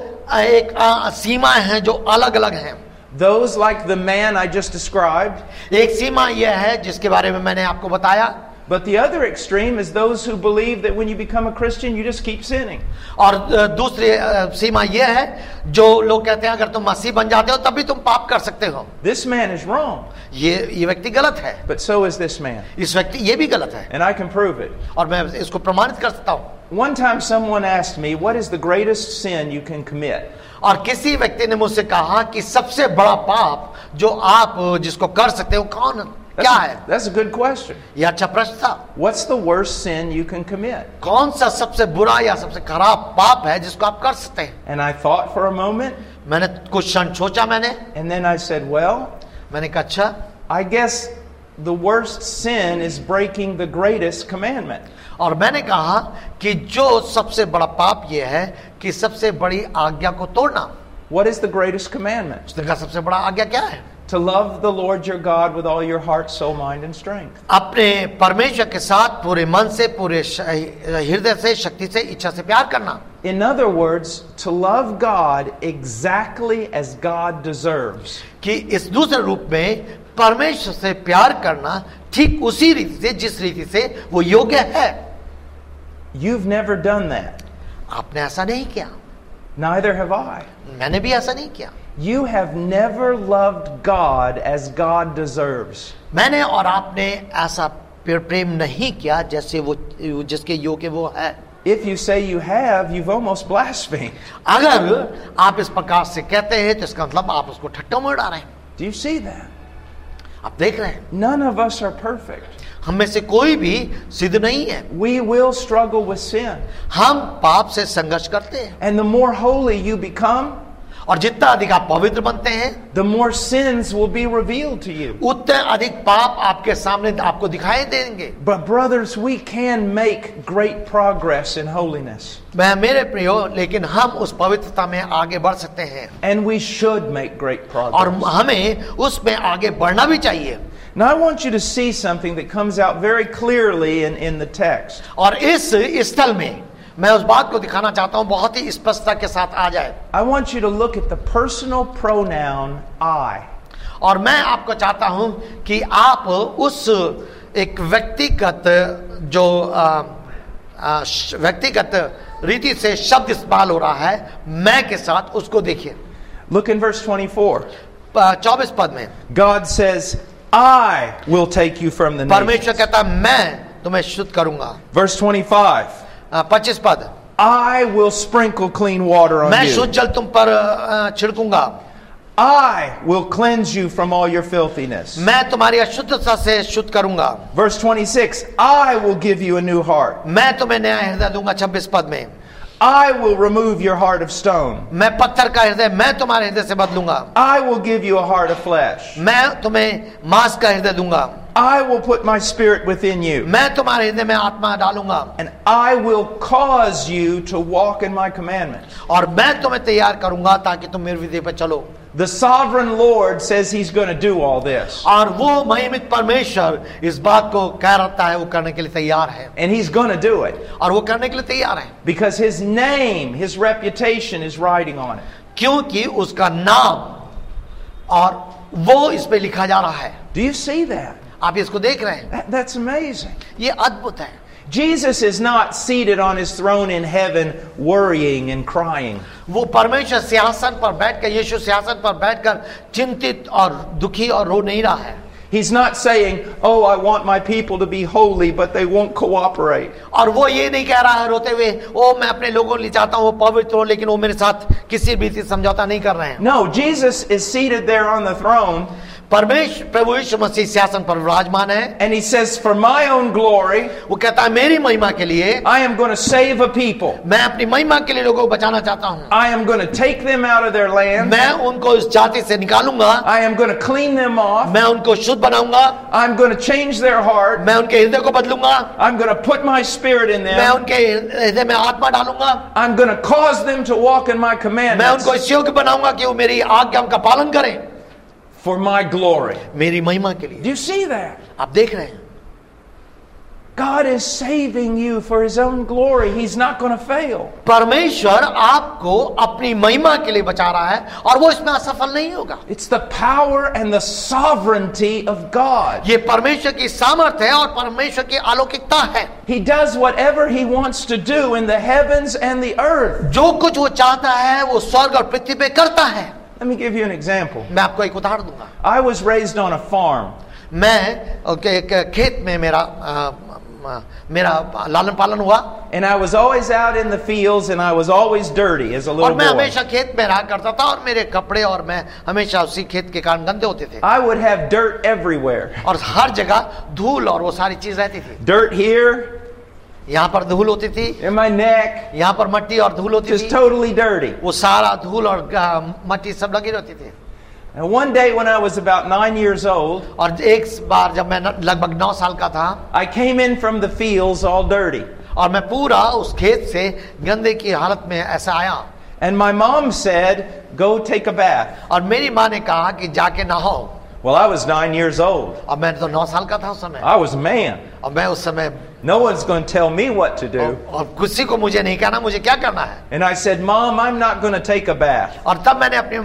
एक सीमा है जो अलग अलग हैं। Those like the man I just described, एक सीमा यह है जिसके बारे में मैंने आपको बताया, but the other extreme is those who believe that when you become a Christian, you just keep sinning. और दूसरी सीमा यह है जो लोग कहते हैं अगर तुम मसीह बन जाते हो तभी तुम पाप कर सकते हो। This man is wrong, ये व्यक्ति गलत है, but so is this man. इस व्यक्ति ये भी गलत है, And I can prove it. और मैं इसको प्रमाणित कर सकता हूँ। One time someone asked me, what is the greatest sin you can commit? और किसी व्यक्ति ने मुझसे कहा कि सबसे बड़ा पाप जो आप जिसको कर सकते हो कौन क्या है? That's a good question. यह अच्छा प्रश्न था। What's the worst sin you can commit? कौन सा सबसे बुरा या सबसे खराब पाप है जिसको आप कर सकते हैं? And I thought for a moment, मैंने कुछ क्षण सोचा and then I said, well, मैंने कहा अच्छा, I guess the worst sin is breaking the greatest commandment. और मैंने कहा कि जो सबसे बड़ा पाप यह है कि सबसे बड़ी आज्ञा को तोड़ना। What is the greatest commandment? उसने कहा सबसे बड़ा आज्ञा क्या है? To love the Lord your God with all your heart, soul, mind, and strength. अपने परमेश्वर के साथ पूरे मन से, पूरे हृदय से, शक्ति से, इच्छा से प्यार करना। In other words, to love God exactly as God deserves. कि इस दूसरे रूप में परमेश्वर से प्यार करना ठीक उसी रीति से जिस रीति से वो योग्य है। You've never done that. आपने ऐसा नहीं किया, Neither have I. मैंने भी ऐसा नहीं किया। You have never loved God as God deserves. मैंने और आपने ऐसा प्रेम नहीं किया जैसे वो जिसके योग्य वो है। If you say you have, you've almost blasphemed. अगर आप इस प्रकार से कहते हैं तो इसका मतलब आप उसको ठट्टा में उड़ा रहे हैं। Do you see that? आप देख रहे हैं, None of us are perfect. हम में से कोई भी सिद्ध नहीं है। We will struggle with sin. हम पाप से संघर्ष करते हैं, And the more holy you become, और जितना अधिक आप पवित्र बनते हैं the more sins will be revealed to you. उतने अधिक पाप आपके सामने आपको दिखाई देंगे। But brothers, we can make great progress in holiness. मैं मेरे प्रियो, लेकिन हम उस पवित्रता में आगे बढ़ सकते हैं, And we should make great और progress. हमें उसमें आगे बढ़ना भी चाहिए। Now I want you to see something that comes out very clearly in the text. और इस स्थल में मैं उस बात को दिखाना चाहता हूं, बहुत ही स्पष्टता के साथ आ जाए। I want you to look at the personal pronoun I. और मैं आपको चाहता हूं कि आप उस एक व्यक्तिगत जो व्यक्तिगत रीति से शब्द इस्तेमाल हो रहा है मैं के साथ, उसको देखिए। Look in verse 24. 24 पद में God says, I will take you from the परमेश्वर nations. कहता है मैं तुम्हें शुद्ध करूंगा। Verse 25. 25 पद, I will sprinkle clean water on मैं you. शुद्ध जल तुम पर छिड़कूंगा। I will cleanse you from all your filthiness. मैं तुम्हारी अशुद्धता से शुद्ध करूंगा। Verse 26. I will give you a new heart. मैं तुम्हें नया हृदय दूंगा। 26 पद में, I will remove your heart of stone. मैं पत्थर का हृदय मैं तुम्हारे हृदय से बदलूंगा। I will give you a heart of flesh. मैं तुम्हें मांस का हृदय दूंगा। I will put my spirit within you. मैं तुम्हारे हृदय में आत्मा डालूंगा, And I will cause you to walk in my commandments. और मैं तुम्हें तैयार करूंगा ताकि तुम मेरी विधि पर चलो. The sovereign Lord says he's going to do all this. और वो महिमित परमेश्वर इस बात को कह रहा है, वो करने के लिए तैयार है. And he's going to do it. और वो करने के लिए तैयार है. Because his name, his reputation is riding on it. क्योंकि उसका नाम और वो इस पे लिखा जा रहा है. Do you see that? आप इसको देख रहे हैं. That's amazing. ये अद्भुत है. Jesus is not seated on his throne in heaven worrying and crying. वो परमेश्वर सिंहासन पर बैठकर, यीशु सिंहासन पर बैठकर चिंतित और दुखी और रो नहीं रहा है. He's not saying, "Oh, I want my people to be holy, but they won't cooperate." और वो ये नहीं कह रहा है रोते हुए, ओ मैं अपने लोगों के लिए चाहता हूँ वो पवित्र हो, लेकिन वो मेरे साथ किसी भी समझौता नहीं कर रहे हैं. No, Jesus is seated there on the throne. परमेश्वर प्रभु यीशु मसीह सिंहासन पर विराजमान है. And he says, "For my own glory, वो कहता है मेरी महिमा के लिए I am going to save a people. मैं अपनी महिमा के लिए लोगों को बचाना चाहता हूँ. I am going to take them out of their land. मैं उनको इस जाति से निकालूंगा. I am going to clean them off. मैं उनको शुद्ध बनाऊंगा. I'm going to change their heart. मैं उनके हृदय को बदलूंगा. I'm going to put my spirit in मैं them. उनके हृदय में आत्मा डालूंगा. I'm going to cause them to walk in my मैं commandments उनको इस योग्य बनाऊंगा कि वो मेरी आज्ञाओं का पालन करें for my glory." मेरी महिमा के लिए. Do you see that? आप देख रहे हैं God is saving you for his own glory. He's not going to fail. परमेश्वर आपको अपनी महिमा के लिए बचा रहा है और वो इसमें असफल नहीं होगा. It's the power and the sovereignty of God. ये परमेश्वर की सामर्थ्य है और परमेश्वर की अलौकिकता है. He does whatever he wants to do in the heavens and the earth. जो कुछ वो चाहता है वो स्वर्ग और पृथ्वी पे करता है. Let me give you an example. मैं आपको एक उदाहरण दूंगा. I was raised on a farm. मैं खेत में मेरा लालन पालन हुआ. And I was always out in the fields and I was always dirty as a और little मैं boy. हमेशा खेत में रहा करता था और मेरे कपड़े और मैं हमेशा उसी खेत के कारण गंदे होते थे. I would have dirt everywhere. और हर जगह धूल और वो सारी चीज रहती थी. Dirt here, यहाँ पर धूल होती थी, in my neck, यहाँ पर मट्टी और धूल होती just थी. totally dirty. वो सारा धूल और मट्टी सब लगी रहती थी. And one day when I was about 9 years old, और एक बार जब मैं लगभग 9 साल का था, I came in from the fields all dirty. और मैं पूरा उस खेत से गंदे की हालत में ऐसा आया. And my mom said, "Go take a bath." और मेरी माँ ने कहा कि जाके नहाओ. Well, I was 9 years old. अब मैं तो 9 साल का था उस समय. I was a man. और मैं उस समय No one's going to tell me what to do. और किसी को मुझे नहीं कहना मुझे क्या करना है. And I said, "Mom, I'm not going to take a bath." और तब मैंने अपनी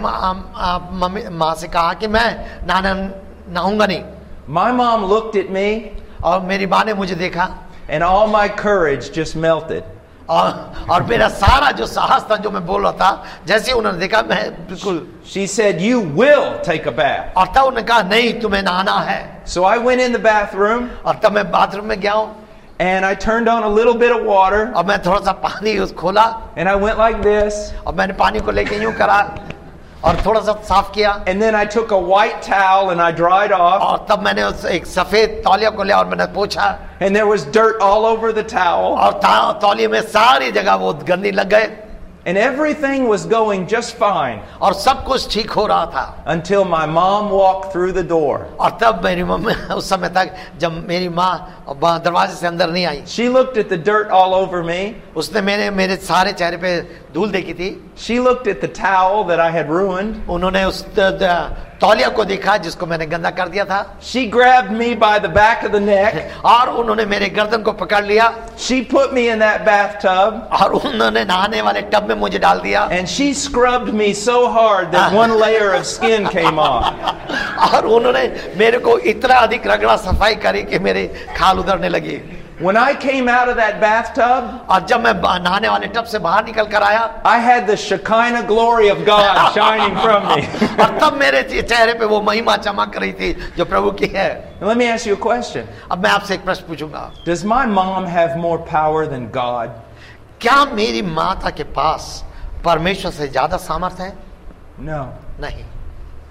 माँ से कहा कि मैं नहाऊंगा नहीं. My mom looked at me और मेरी माँ ने मुझे देखा and all my courage just melted. और मेरा सारा जो साहस था जो मैं बोल रहा था, जैसे उन्होंने देखा मैं बिल्कुल. She said, "You will take a bath." और तब उन्होंने कहा नहीं तुम्हें नहाना है. So I went in the bathroom और तब मैं बाथरूम में गया हूँ and I turned on a little bit of water और मैं थोड़ा सा पानी खोला and I went like this. और मैंने पानी को लेके यूं करा और थोड़ा सा साफ किया. And then I took a white towel and I dried off. और तब मैंने उस एक सफेद तौलिया को लिया और मैंने पोंछा. And there was dirt all over the towel. और तौलिए में सारी जगह वो गंदी लग गए. And everything was going just fine और सब कुछ ठीक हो रहा था until my mom walked through the door. और तब मेरी मम्मी उस समय तक जब मेरी माँ दरवाजे से अंदर नहीं आई. She looked at the dirt all over me. उसने मेरे सारे चेहरे पे धूल देखी थी. She looked at the towel that I had ruined. उन्होंने उस तौलिया को देखा जिसको मैंने गंदा कर दिया था. She grabbed me by the back of the neck. और उन्होंने मेरे गर्दन को पकड़ लिया. She put me in that bathtub. और उन्होंने नहाने वाले टब में मुझे डाल दिया. And she scrubbed me so hard that one layer of skin came off. और उन्होंने मेरे को इतना अधिक रगड़ा सफाई करी कि मेरे खाल उधरने लगी. When I came out of that bathtub, और जब मैं नहाने वाले टब से बाहर निकल कर आया, I had the Shekinah glory of God shining from me. और तब मेरे चेहरे पे वो महिमा चमक रही थी जो प्रभु की है. Let me ask you a question. अब मैं आपसे एक प्रश्न पूछूंगा. Does my mom have more power than God? क्या मेरी माता के पास परमेश्वर से ज्यादा सामर्थ्य है? No. नहीं.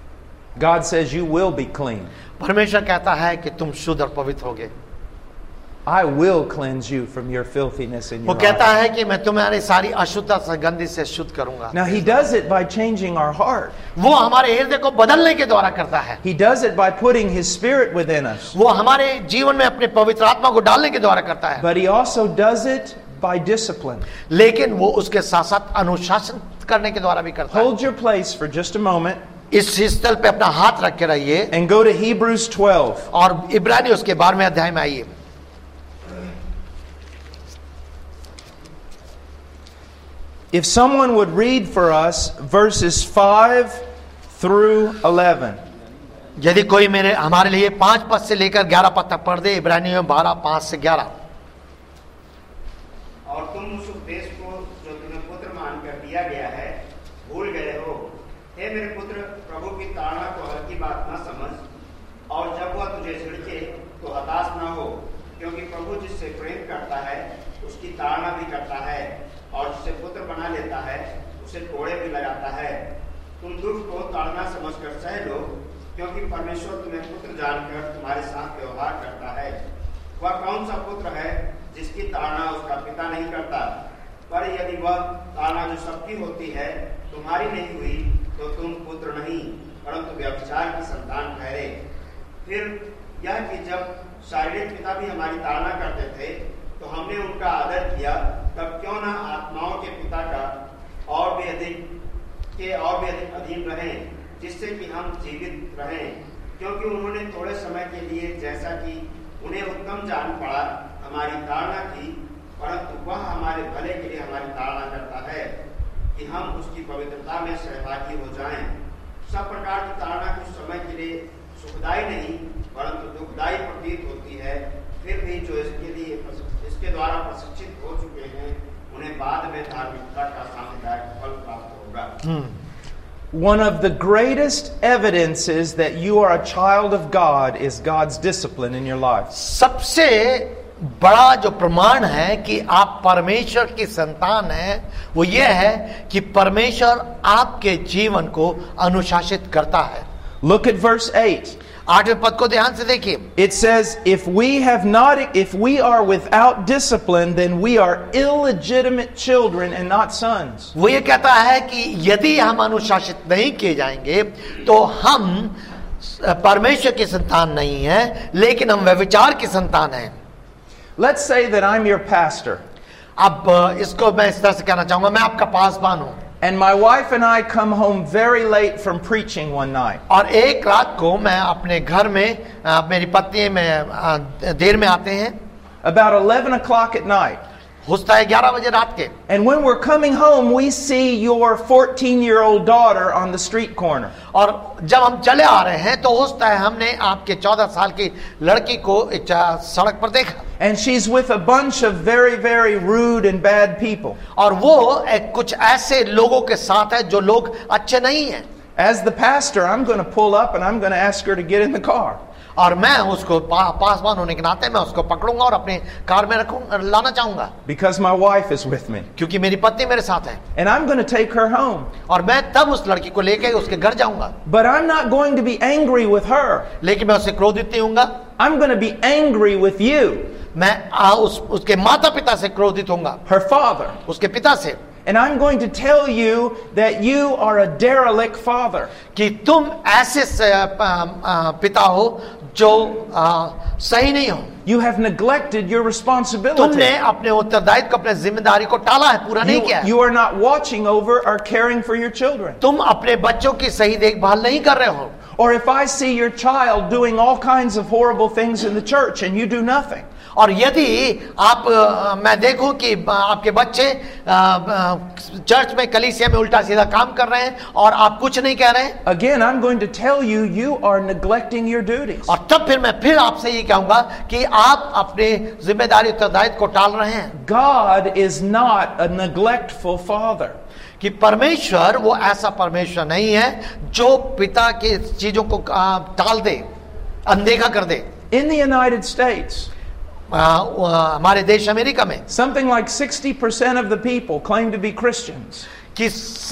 God says you will be clean. परमेश्वर कहता है कि तुम शुद्ध और पवित्र होगे. I will cleanse you from your filthiness in वो your कहता heart. है कि मैं तुम्हारी सारी अशुद्धता से गंदी से शुद्ध करूंगा. Now he does it by changing our heart. वो हमारे हृदय को बदलने के द्वारा करता है. He does it by putting his spirit within us. वो हमारे जीवन में अपने पवित्र आत्मा को डालने के द्वारा करता है. But he also does it by discipline. लेकिन वो उसके साथ साथ अनुशासन करने के द्वारा भी करता है. Hold your place for just a moment इस स्थल पे अपना हाथ रख के रहिए and go to Hebrews 12. और इब्रानी उसके 12वें अध्याय में आइए. If someone would read for us verses 5 through 11. यदि कोई हमारे लिए 5 पद से लेकर 11 पद तक पढ़ दे. इब्रानी में 12 5 से 11. और तुम उस उपदेश को जो तुम्हें पुत्र मानकर दिया गया है भूल गए हो. हे मेरे पुत्र, प्रभु की ताड़ना को हल्की बात न समझ, और जब वह तुझे झिड़के तो हताश न हो, क्योंकि प्रभु जिससे प्रेम करता है उसकी ताड़ना भी करता है, और जिसे पुत्र बना लेता है उसे कोड़े भी लगाता है. तुम दुख को ताड़ना समझकर सह लो, क्योंकि परमेश्वर तुम्हें पुत्र जानकर तुम्हारे साथ व्यवहार करता है. वह कौन सा पुत्र है जिसकी ताड़ना उसका पिता नहीं करता? पर यदि वह ताड़ना जो सबकी होती है तुम्हारी नहीं हुई, तो तुम पुत्र नहीं परंतु व्यभिचार की संतान ठहरे. फिर यह कि जब शारीरिक पिता भी हमारी ताड़ना करते थे तो हमने उनका आदर किया, तब क्यों न आत्माओं के पिता का और भी अधिक अधीन रहें, जिससे कि हम जीवित रहें. क्योंकि उन्होंने थोड़े समय के लिए, जैसा कि उन्हें उत्तम जान पड़ा, हमारी ताड़ना की, परंतु वह हमारे भले के लिए हमारी ताड़ना करता है कि हम उसकी पवित्रता में सहभागी हो जाएं. सब प्रकार की ताड़ना कुछ समय के लिए सुखदायी नहीं परंतु दुखदायी प्रतीत होती है. फिर भी जो इसके द्वारा प्रशिक्षित हो चुके हैं उन्हें बाद में धार्मिकता का सामुदायिक फल प्राप्त होगा. One of the greatest evidences that you are a child of God is God's discipline in your life. सबसे बड़ा जो प्रमाण है कि आप परमेश्वर की संतान हैं वो ये है कि परमेश्वर आपके जीवन को अनुशासित करता है. Look at verse 8. 8वें पद को ध्यान से देखिए. It says, if we are without discipline, then we are illegitimate children and not sons. वो ये कहता है कि यदि हम अनुशासित नहीं किए जाएंगे तो हम परमेश्वर की संतान नहीं हैं, लेकिन हम व्यभिचार की संतान हैं. Let's say that I'm your pastor. अब इसको मैं इस तरह से कहना चाहूंगा, मैं आपका पासबान हूं. And my wife and I come home very late from preaching one night. और एक रात को मैं अपने घर में, मेरी पत्नी में देर में आते हैं. About 11 o'clock at night. होता है 11 बजे रात के. And when we're coming home, we see your 14-year-old daughter on the street corner. और जब हम चले आ रहे हैं तो होता है हमने आपके 14 साल की लड़की को सड़क पर देखा. And she's with a bunch of very, very rude and bad people. और वो कुछ ऐसे लोगों के साथ है जो लोग अच्छे नहीं हैं. As the pastor, I'm going to pull up and I'm going to ask her to get in the car. और मैं उसको पासवान होने के नाते मैं उसको पकड़ूंगा और अपने कार में लाना चाहूंगा. Because my wife is with me. क्योंकि मेरी पत्नी मेरे साथ है. And I'm going to take her home. और मैं तब उस लड़की को लेके उसके घर जाऊंगा. But I'm not going to be angry with her. लेकिन मैं उससे क्रोधित नहीं होऊंगा. I'm going to be angry with you. मैं उसके माता पिता से क्रोधित होऊंगा. Her father. उसके पिता से. And I'm going to tell you that you are a derelict father. कि तुम ऐसे पिता हो जो सही नहीं हो. You have neglected your responsibility. तुमने अपने उत्तरदायित्व को, अपने जिम्मेदारी को टाला है, पूरा नहीं किया. You are not watching over or caring for your children. तुम अपने बच्चों की सही देखभाल नहीं कर रहे हो. Or if I see your child doing all kinds of horrible things in the church and you do nothing. और यदि मैं देखूं कि आपके बच्चे चर्च में, कलीसिया में उल्टा सीधा काम कर रहे हैं और आप कुछ नहीं कह रहे हैं. Again, I'm going to tell you, you are neglecting your duties. और तब फिर मैं आपसे ये कहूंगा कि आप अपने जिम्मेदारी उत्तरदायित्व को टाल रहे हैं. God is not a neglectful father. कि परमेश्वर वो ऐसा परमेश्वर नहीं है जो पिता के चीजों को टाल दे, अनदेखा कर दे. In the United States, हमारे देश अमेरिका में something like 60% of the people claim to be Christians. कि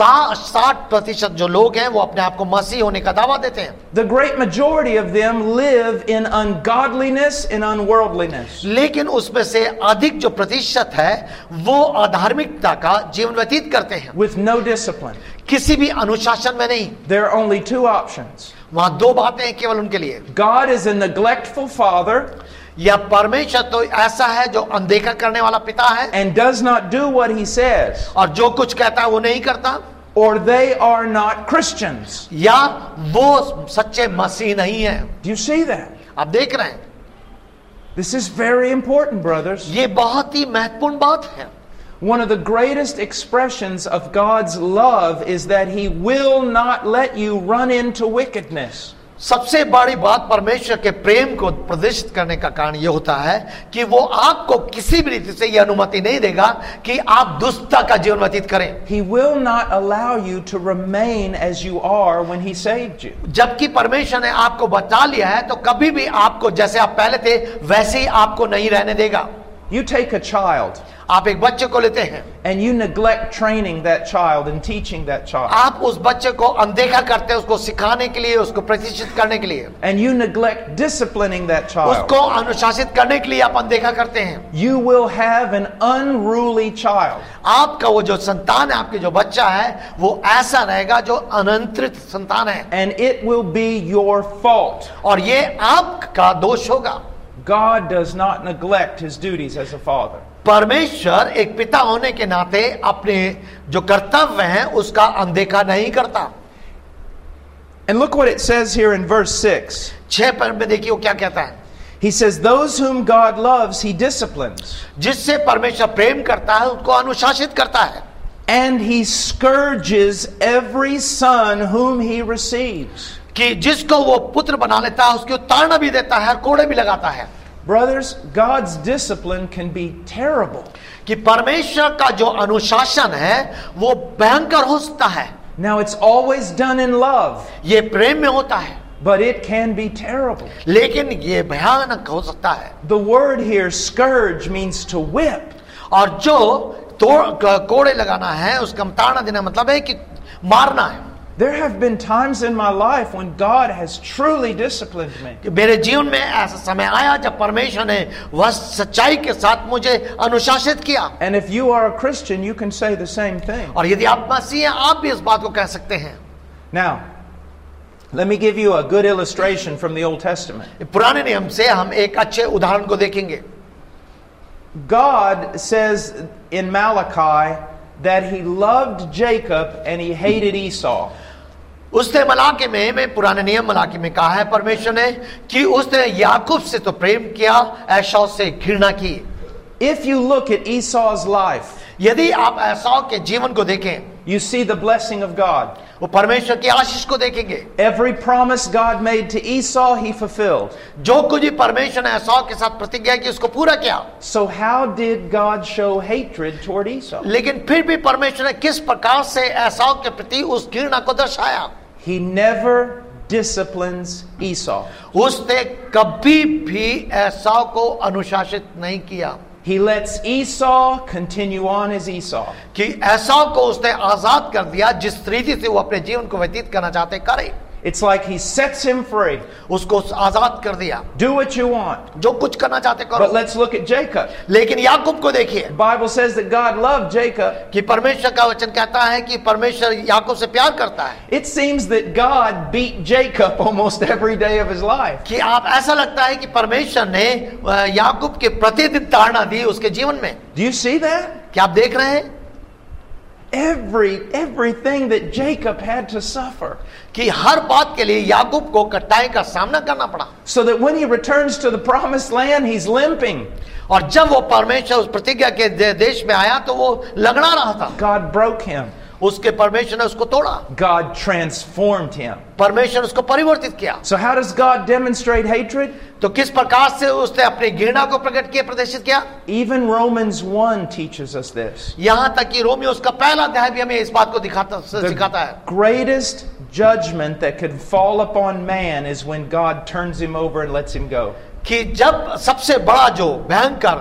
60% जो लोग हैं वो अपने आप को मसीह होने का दावा देते हैं, The great majority of them live in ungodliness and unworldliness. लेकिन उसमें से अधिक जो प्रतिशत है वो अधार्मिकता का जीवन व्यतीत करते हैं, With no discipline. किसी भी अनुशासन में नहीं। There are only two options. वहां दो बातें हैं केवल उनके लिए, God is a neglectful father या परमेश्वर तो ऐसा है जो अनदेखा करने वाला पिता है and does not do what he says, और जो कुछ कहता है वो नहीं करता, or they are not Christians. या वो सच्चे मसीह नहीं है। Do you see that? आप देख रहे हैं, This is very important, brothers. ये बहुत ही महत्वपूर्ण बात है। One of the greatest expressions of God's love is that he will not let you run into wickedness. सबसे बड़ी बात परमेश्वर के प्रेम को प्रदर्शित करने का कारण यह होता है कि वो आपको किसी भी रीति से यह अनुमति नहीं देगा कि आप दुष्टता का जीवन व्यतीत करें। He will not allow you to remain as you are when he saved you. जबकि परमेश्वर ने आपको बचा लिया है तो कभी भी आपको जैसे आप पहले थे वैसे ही आपको नहीं रहने देगा। You take a child आप एक बच्चे को लेते हैं, and you neglect training that child and teaching that child. आप उस बच्चे को अनदेखा करते हैं, उसको सिखाने के लिए, उसको प्रशिक्षित करने के लिए, And you neglect disciplining that child. उसको अनुशासित करने के लिए आप अनदेखा करते हैं। You will have an unruly child. आपका वो जो संतान है, आपके जो बच्चा है, वो ऐसा रहेगा जो अनियंत्रित संतान है, And it will be your fault. और ये आपका दोष होगा। God does not neglect his duties as a father. परमेश्वर एक पिता होने के नाते अपने जो कर्तव्य हैं उसका अनदेखा नहीं करता। And look what it says here in verse 6. 6 पद में देखिए वो क्या कहता है। He says, Those whom God loves, he disciplines. जिससे परमेश्वर प्रेम करता है उसको अनुशासित करता है, And he scourges every son whom he receives. कि जिसको वो पुत्र बना लेता है उसकी ताड़ना भी देता है और कोड़े भी लगाता है। Brothers, God's discipline can be terrible. कि परमेश्वर का जो अनुशासन है वो भयंकर हो सकता है। Now, it's always done in love, ये प्रेम में होता है, but it can be terrible. लेकिन ये भयानक हो सकता है। The word here, scourge, means to whip. और जो कोड़े लगाना है उसका ताड़ना देना मतलब है कि मारना है। There have been times in my life when God has truly disciplined me. कि मेरे जीवन में ऐसा समय आया जब परमेश्वर ने वह सच्चाई के साथ मुझे अनुशासित किया। And if you are a Christian, you can say the same thing. और यदि आप मसीह हैं आप भी इस बात को कह सकते हैं। Now, let me give you a good illustration from the Old Testament. पुराने नियम से हम एक अच्छे उदाहरण को देखेंगे। God says in Malachi that he loved Jacob and he hated Esau. उसने मलाकी में पुराने नियम मलाकी में कहा है परमेश्वर ने कि उसने याकूब से तो प्रेम किया, एसाव से घृणा की। If you look at Esau's life, यदि आप एसाव के जीवन को देखें, you see the blessing of God. वो परमेश्वर की आशीष को देखेंगे। Every promise God made to Esau, he fulfilled. जो कुछ भी परमेश्वर ने एसाव के साथ प्रतिज्ञा की उसको पूरा किया। So how did God show hatred toward Esau? लेकिन फिर भी परमेश्वर ने किस प्रकार से एसाव के प्रति उस घृणा को दर्शाया? He never disciplines Esau. उसने कभी भी एसाव को अनुशासित नहीं किया। He lets Esau continue on as Esau. कि एसाव को उसने आजाद कर दिया, जिस रीति से वो अपने जीवन को व्यतीत करना चाहते करे। It's like he sets him free. उसको आजाद कर दिया, Do what you want. जो कुछ करना चाहते But करो। let's look at Jacob. लेकिन याकूब को देखिए, The Bible says that God loved Jacob. कि परमेश्वर का वचन कहता है कि परमेश्वर याकूब से प्यार करता है। It seems that God beat Jacob almost every day of his life. कि आप ऐसा लगता है कि परमेश्वर ने याकूब के प्रतिदिन ताड़ना दी उसके जीवन में। Do you see that? क्या आप देख रहे हैं Everything that Jacob had to suffer, कि हर बात के लिए याकूब को कठिनाई का सामना करना पड़ा। so that when he returns to the promised land, he's limping. और जब वो परमेश्वर उस प्रतिज्ञा के देश में आया तो वो लगड़ा रहा था। God broke him. उसके परमेश्वर ने उसको तोड़ा, God transformed him. परमेश्वर उसको परिवर्तित किया। So how does God demonstrate hatred? तो किस प्रकार से उसने अपनी घृणा को प्रकट किया, प्रदर्शित किया? Even Romans 1 teaches us this. यहाँ तक कि रोमियो उसका पहला अध्याय भी हमें इस बात को सिखाता है। Greatest judgment that could fall upon man is when God turns him over and lets him go. कि जब सबसे बड़ा जो भयंकर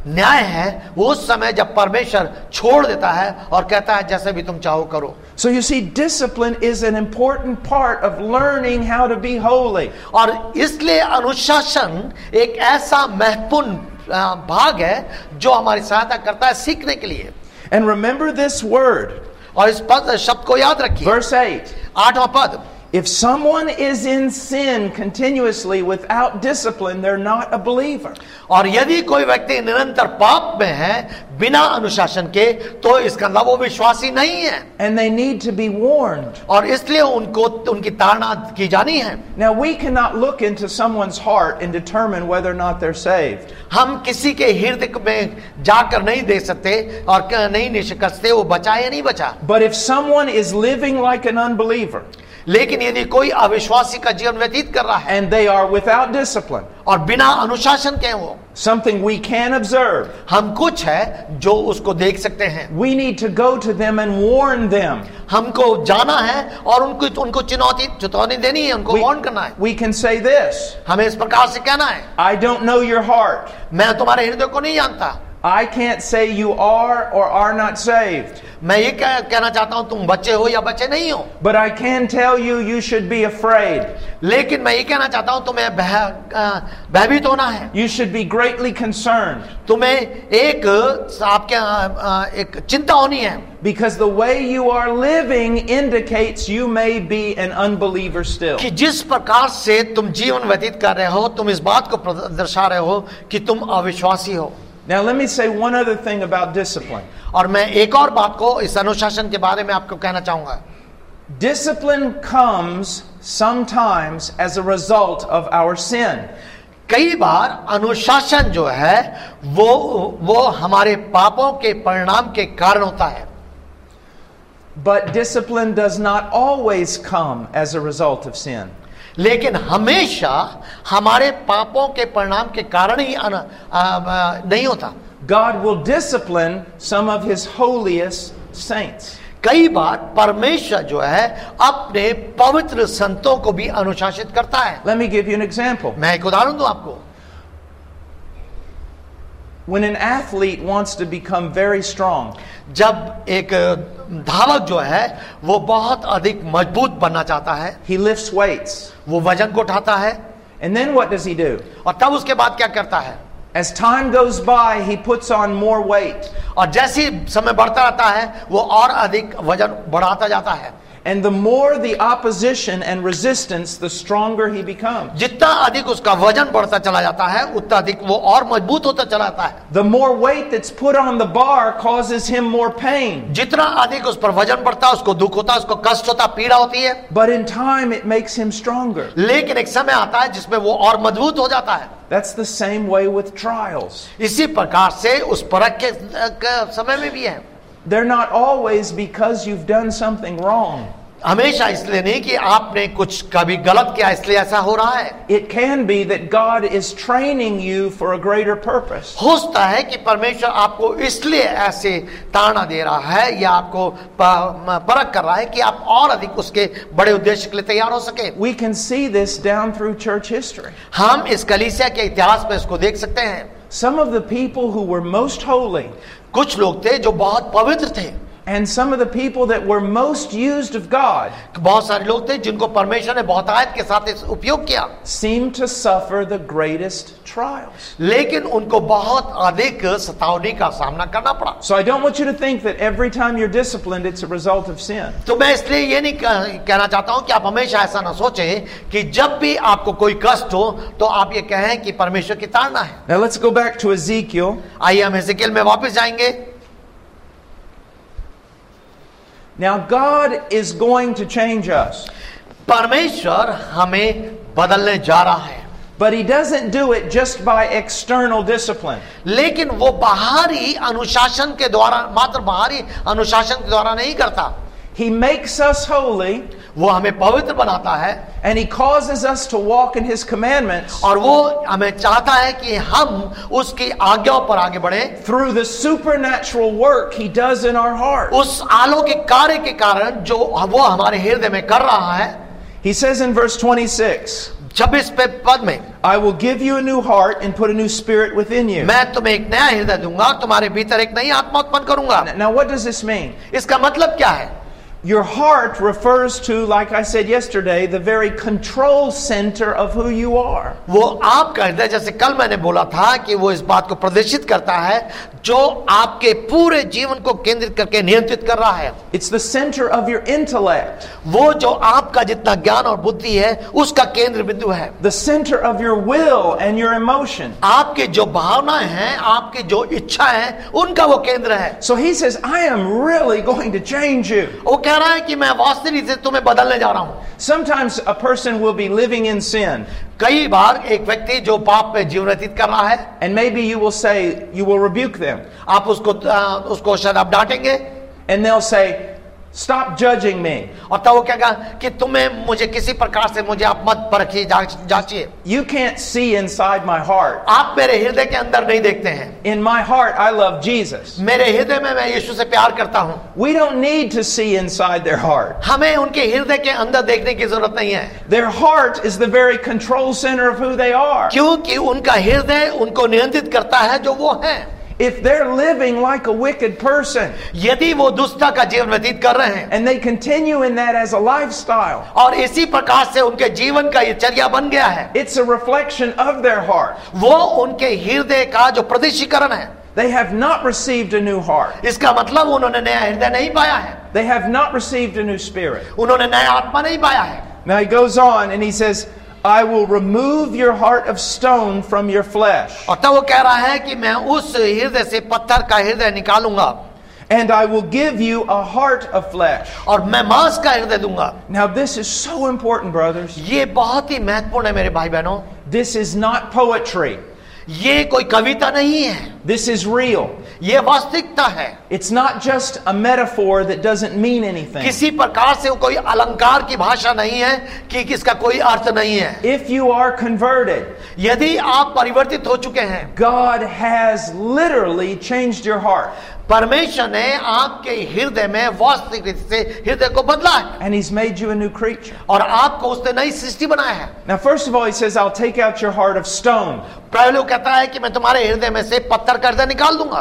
न्याय है वो उस समय जब परमेश्वर छोड़ देता है और कहता है जैसे भी तुम चाहो करो. So you see, discipline is an important part of learning how to be holy. और इसलिए अनुशासन एक ऐसा महत्वपूर्ण भाग है जो हमारी सहायता करता है सीखने के लिए. And remember this word. और इस शब्द को याद रखिए. Verse 8. 8वां पद. If someone is in sin continuously without discipline, they're not a believer. और यदि कोई व्यक्ति निरंतर पाप में है बिना अनुशासन के तो इसका मतलब वो विश्वासी नहीं है. And they need to be warned. और इसलिए उनको उनकी ताड़ना की जानी है. Now we cannot look into someone's heart and determine whether or not they're saved. हम किसी के हृदय में जाकर नहीं देख सकते और नहीं निश्चय कर सकते वो बचा या नहीं बचा. But if someone is living like an unbeliever, लेकिन यदि कोई अविश्वासी का जीवन व्यतीत कर रहा है and they are without discipline, और बिना अनुशासन के वो, something we can observe, हम कुछ है जो उसको देख सकते हैं. we need to go to them and warn them. हमको जाना है और उनको चेतावनी देनी है, उनको वार्न करना है. We can say this. हमें इस प्रकार से कहना है, I don't know your heart. मैं तुम्हारे हृदय को नहीं जानता. I can't say you are or are not saved. मैं ये कहना चाहता हूं तुम बच्चे हो या बच्चे नहीं हो. But I can tell you you should be afraid. लेकिन मैं ये कहना चाहता हूं तुम्हें भयभीत होना है. You should be greatly concerned. तुम्हें एक चिंता होनी है. Because the way you are living indicates you may be an unbeliever still. कि जिस प्रकार से तुम जीवन व्यतीत कर रहे हो तुम इस बात को दर्शा रहे हो कि तुम अविश्वासी हो. Now let me say one other thing about discipline. और मैं एक और बात को इस अनुशासन के बारे में आपको कहना चाहूंगा. Discipline comes sometimes as a result of our sin. कई बार अनुशासन जो है वो हमारे पापों के परिणाम के कारण होता है. But discipline does not always come as a result of sin. लेकिन हमेशा हमारे पापों के परिणाम के कारण ही नहीं होता. God will discipline some of his holiest saints. कई बार परमेश्वर जो है अपने पवित्र संतों को भी अनुशासित करता है. Let me give you an example. मैं एक उदाहरण दूं आपको. When an athlete wants to become very strong, जब एक धावक जो है वो बहुत अधिक मजबूत बनना चाहता है, he lifts weights. वो वजन को उठाता है. And then what does he do? और तब उसके बाद क्या करता है? As time goes by, he puts on more weight. और जैसे समय बढ़ता रहता है वो और अधिक वजन बढ़ाता जाता है. And the more the opposition and resistance, the stronger he becomes. जितना अधिक उसका वजन बढ़ता चला जाता है उतना अधिक वो और मजबूत होता चला जाता है. The more weight that's put on the bar causes him more pain. जितना अधिक उस पर वजन बढ़ता है उसको दुख होता है, उसको कष्ट होता, पीड़ा होती है. But in time it makes him stronger. लेकिन एक समय आता है जिसमें वो और मजबूत हो जाता है. That's the same way with trials. इसी प्रकार से उस परख के समय में भी है. They're not always because you've done something wrong. हमेशा इसलिए नहीं कि आपने कुछ कभी गलत किया इसलिए ऐसा हो रहा है. It can be that God is training you for a greater purpose. हो सकता है कि परमेश्वर आपको इसलिए ऐसे ताड़ना दे रहा है या आपको परख कर रहा है कि आप और अधिक उसके बड़े उद्देश्य के लिए तैयार हो सके. We can see this down through church history. हम इस कलीसिया के इतिहास में इसको देख सकते हैं. Some of the people who were most holy, कुछ लोग थे जो बहुत पवित्र थे, and some of the people that were most used of God, बहुत सारे लोग थे जिनको परमेश्वर ने बहुत आयत के साथ उपयोग किया, seemed to suffer the greatest trials. लेकिन उनको बहुत अधिक सतावनी का सामना करना पड़ा. So I don't want you to think that every time you're disciplined it's a result of sin. तो मैं इसलिए ये नहीं कहना चाहता हूं कि आप हमेशा ऐसा ना सोचें कि जब भी आपको कोई कष्ट हो तो आप ये कहें कि परमेश्वर की ताड़ना है. Now let's go back to Ezekiel. आइए हम एजेकियल में वापस जाएंगे. Now God is going to change us. परमेश्वर हमें बदलने जा रहा है. But he doesn't do it just by external discipline. लेकिन वो बाहरी अनुशासन के द्वारा, मात्र बाहरी अनुशासन के द्वारा नहीं करता. He makes us holy. वो हमें पवित्र बनाता है. And he causes us to walk in his commandments. और वो हमें चाहता है कि हम उसकी आज्ञाओं पर आगे बढ़े. Through the supernatural work he does in our heart. उस अलौकिक कार्य के कारण जो वो हमारे हृदय में कर रहा है. He says in verse 26. 26 पद में, I will give you a new heart and put a new spirit within you. मैं तुम्हें एक नया हृदय दूंगा, तुम्हारे भीतर एक नई आत्मा उत्पन्न करूंगा। Now what does this mean? इसका मतलब क्या है? Your heart refers to, like I said yesterday, the very control center of who you are. वो आपका हृदय, जैसे कल मैंने बोला था कि वो इस बात को प्रदर्शित करता है जो आपके पूरे जीवन को केंद्रित करके नियंत्रित कर रहा है। It's the center of your intellect. वो जो आपका जितना ज्ञान और बुद्धि है उसका केंद्र बिंदु है। The center of your will and your emotion. आपके जो भावनाएं हैं, आपकी जो इच्छा है, उनका वो केंद्र है। So he says, I am really going to change you. वो कह रहा है कि मैं वास्तविक से तुम्हें बदलने जा रहा हूं। Sometimes a person will be living in sin. कई बार एक व्यक्ति जो पाप में जीवन व्यतीत कर रहा है, And maybe you will say, you will rebuke them. आप उसको शायद आप डांटेंगे, And they'll say, stop judging me. और तब वो कहेगा कि तुम्हें मुझे किसी प्रकार से मुझे आप मत परखिए, जांचिए। You can't see inside my heart. आप मेरे हृदय के अंदर नहीं देखते हैं। In my heart, I love Jesus. मेरे हृदय में मैं यीशु से प्यार करता हूं। We don't need to see inside their heart. हमें उनके हृदय के अंदर देखने की जरूरत नहीं है, Their heart is the very control center of who they are. क्योंकि उनका हृदय उनको नियंत्रित करता है जो वो है। If they're living like a wicked person, यदि वो दुष्टता का जीवन व्यतीत कर रहे हैं and they continue in that as a lifestyle, और इसी प्रकार से उनके जीवन का ये चर्या बन गया है, it's a reflection of their heart. वो उनके हृदय का जो प्रदर्शीकरण है। They have not received a new heart. इसका मतलब उन्होंने नया हृदय नहीं पाया है, They have not received a new spirit. उन्होंने नया आत्मा नहीं पाया है। Now he goes on and he says, I will remove your heart of stone from your flesh, और तब वो कह रहा है कि मैं उस हृदय से पत्थर का हृदय निकालूंगा and I will give you a heart of flesh. और मैं मांस का हृदय दूंगा। Now this is so important, brothers. ये बहुत ही महत्वपूर्ण है मेरे भाई बहनों। This is not poetry. ये कोई कविता नहीं है, This is real. ये वास्तविकता है। It's not just a metaphor that doesn't mean anything. किसी प्रकार से कोई अलंकार की भाषा नहीं है कि इसका कोई अर्थ नहीं है। If you are converted, यदि आप परिवर्तित हो चुके हैं, God has literally changed your heart. परमेश्वर ने आपके हृदय में वास्तविक रीति से हृदय को बदला है And he's made you a new creature. और आपको उसने नई सृष्टि बनाया है। Now, first of all, he says, I'll take out your heart of stone. पहले वो कहता है कि मैं तुम्हारे हृदय में से पत्थर का हृदय निकाल दूंगा।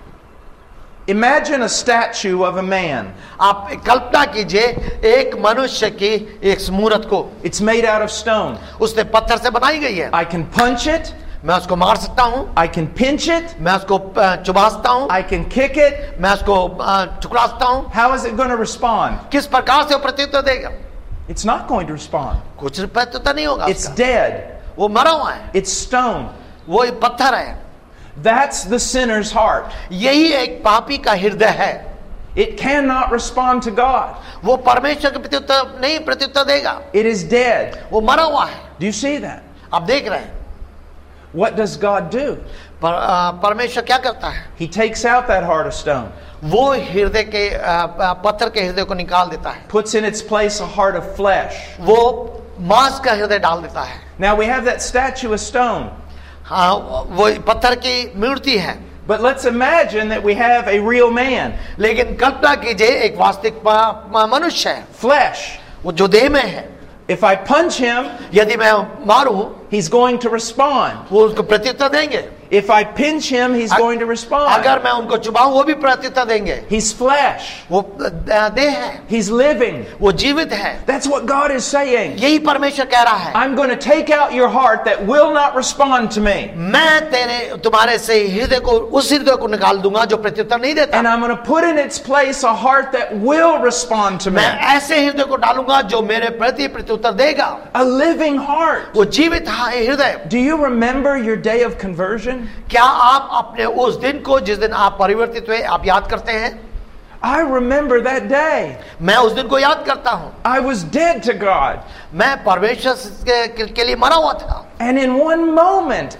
Imagine a statue of a man. आप कल्पना कीजिए एक मनुष्य की एक मूर्त को, It's made out of stone. उसने पत्थर से बनाई गई है। I can punch it. मैं उसको मार सकता हूँ, I can pinch it. मैं उसको चुभा सकता हूँ, I can kick it. मैं उसको टुकड़ा सकता हूँ। How is it going to respond? किस प्रकार से वो प्रत्युत्तर देगा? It's not going to respond. कुछ प्रत्युत्तर नहीं होगा It's उसका। dead. वो मरा हुआ है, It's stone. वो एक पत्थर है। That's the sinner's heart. यही एक पापी का हृदय है। It cannot respond to God. वो परमेश्वर के प्रत्युत्तर नहीं प्रत्युत्तर देगा, It is dead. वो मरा हुआ है। Do you see that? आप देख रहे हैं What does God do? परमेश्वर क्या करता है? He takes out that heart of stone, वो हृदय के पत्थर के हृदय को निकाल देता है, puts in its place a heart of flesh. वो मांस का हृदय डाल देता है। Now we have that statue of stone. हाँ, वो पत्थर की मूर्ति है, But let's imagine that we have a real man, लेकिन कल्पना कीजिए एक वास्तविक मनुष्य है, flesh. वो जो देह में है। If I punch him, यदि मैं मारूं, he's going to respond. वो उसको प्रत्युत्तर देंगे। If I pinch him, he's going to respond. अगर मैं उनको चुभाऊं, वो भी प्रत्युत्तर देंगे। He's flesh. वो देह है, He's living. वो जीवित है। That's what God is saying. यही परमेश्वर कह रहा है, I'm going to take out your heart that will not respond to me. मैं तुम्हारे से हृदय को, उस हृदय को निकाल दूंगा जो प्रत्युत्तर नहीं देता। And I'm going to put in its place a heart that will respond to me. मैं ऐसे हृदय को डालूंगा जो मेरे प्रति प्रत्युत्तर देगा। A living heart. वो जीवित हृदय। Do you remember your day of conversion? क्या आप अपने उस दिन को, जिस दिन आप परिवर्तित हुए, आप याद करते हैं? I remember that day. मैं उस दिन को याद करता हूं। I was dead to God. मैं परमेश्वर के लिए मरा हुआ था। And in one moment,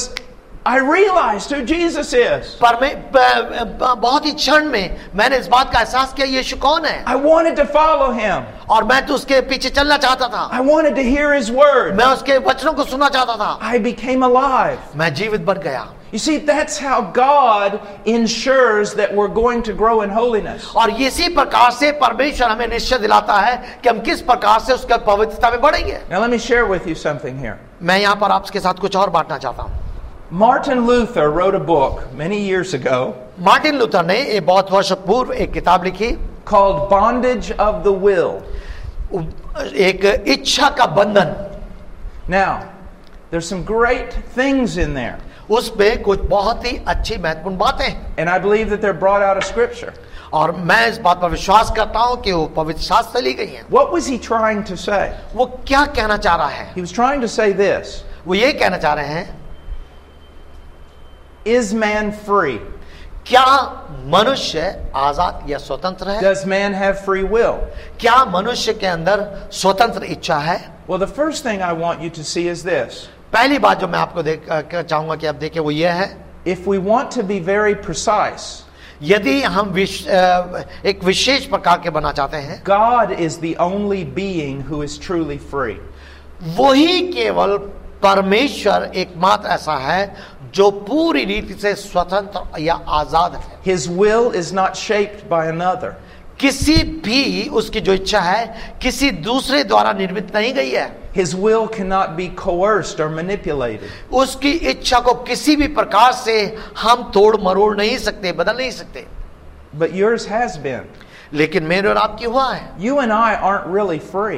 I realized who Jesus is. बहुत ही क्षण में मैंने इस बात का एहसास किया यीशु कौन है। I wanted to follow him. और मैं तो उसके पीछे चलना चाहता था। I wanted to hear his word. मैं उसके वचनों को सुनना चाहता था। I became alive. मैं जीवित बन गया। You see, that's how God ensures that we're going to grow in holiness. और इसी प्रकार से परमेश्वर हमें निश्चय दिलाता है कि हम किस प्रकार से उसका पवित्रता में बढ़ेंगे. Now let me share with you something here. मैं यहाँ पर आपके साथ कुछ और बांटना चाहता हूँ. Martin Luther wrote a book many years ago Martin Luther ने एक बहुत वर्ष पूर्व एक किताब लिखी called Bondage of the Will. एक इच्छा का बंधन. Now, there's some great things in there. उसमें कुछ बहुत ही अच्छी महत्वपूर्ण बातें हैं. And I believe that they're brought out of Scripture. और मैं इस बात पर विश्वास करता हूं कि वो पवित्र शास्त्र से ली गई हैं. What was he trying to say? वो क्या कहना चाह रहा है? He was trying to say this. वो ये कहना चाह रहे हैं, Is man free? क्या मनुष्य आजाद या स्वतंत्र है? Does man have free will? क्या मनुष्य के अंदर स्वतंत्र इच्छा है? Well, the first thing I want you to see is this. पहली बात जो मैं आपको चाहूंगा कि आप देखें वो ये है, If we want to be very precise, यदि हम एक विशेष प्रकार के बनना चाहते हैं, God is the only being who is truly free. वही केवल परमेश्वर एकमात्र ऐसा है जो पूरी रीति से स्वतंत्र या आजाद है. His will is not shaped by another. किसी भी उसकी जो इच्छा है किसी दूसरे द्वारा निर्मित नहीं गई है. His will cannot be coerced or manipulated. उसकी इच्छा को किसी भी प्रकार से हम तोड़ मरोड़ नहीं सकते, बदल नहीं सकते. But yours has been. लेकिन मेरे और आपकी हुआ है. You and I aren't really free.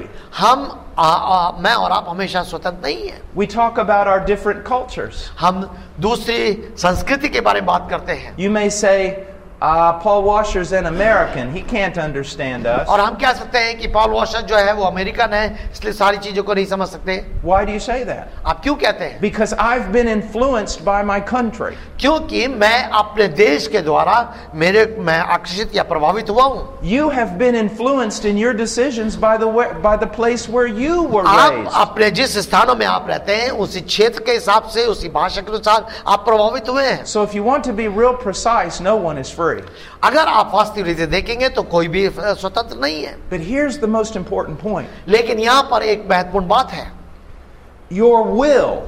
मैं और आप हमेशा स्वतंत्र नहीं है. We talk about our different cultures. हम दूसरी संस्कृति के बारे में बात करते हैं. You may say, Paul Washer's an American. He can't understand us. और हम कह सकते हैं कि पॉल वॉशर जो है वो अमेरिकन है, इसलिए सारी चीजों को नहीं समझ सकते. Why do you say that? आप क्यों कहते हैं? Because I've been influenced by my country. क्योंकि मैं अपने देश के द्वारा मैं आकर्षित या प्रभावित हुआ हूं. You have been influenced in your decisions by the place where you were आप raised. अपने जिस स्थानों में आप रहते हैं उसी क्षेत्र के हिसाब से, उसी भाषा के अनुसार आप प्रभावित हुए हैं. So if you want to be real precise, no one is free. अगर आप वास्तविक रीति देखेंगे तो कोई भी स्वतंत्र नहीं है. But here's the most important point. लेकिन यहां पर एक महत्वपूर्ण बात है. Your will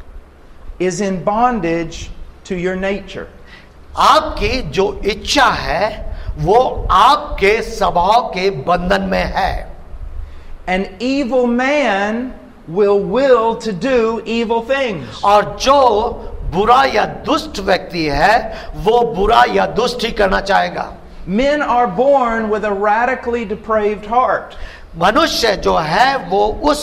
is in bondage to your nature. आपकी जो इच्छा है वो आपके स्वभाव के बंधन में है. An evil man will to do evil things. और जो बुरा या दुष्ट व्यक्ति है वो बुरा या दुष्ट ही करना चाहेगा. Men are born with a radically depraved heart. मनुष्य जो है वो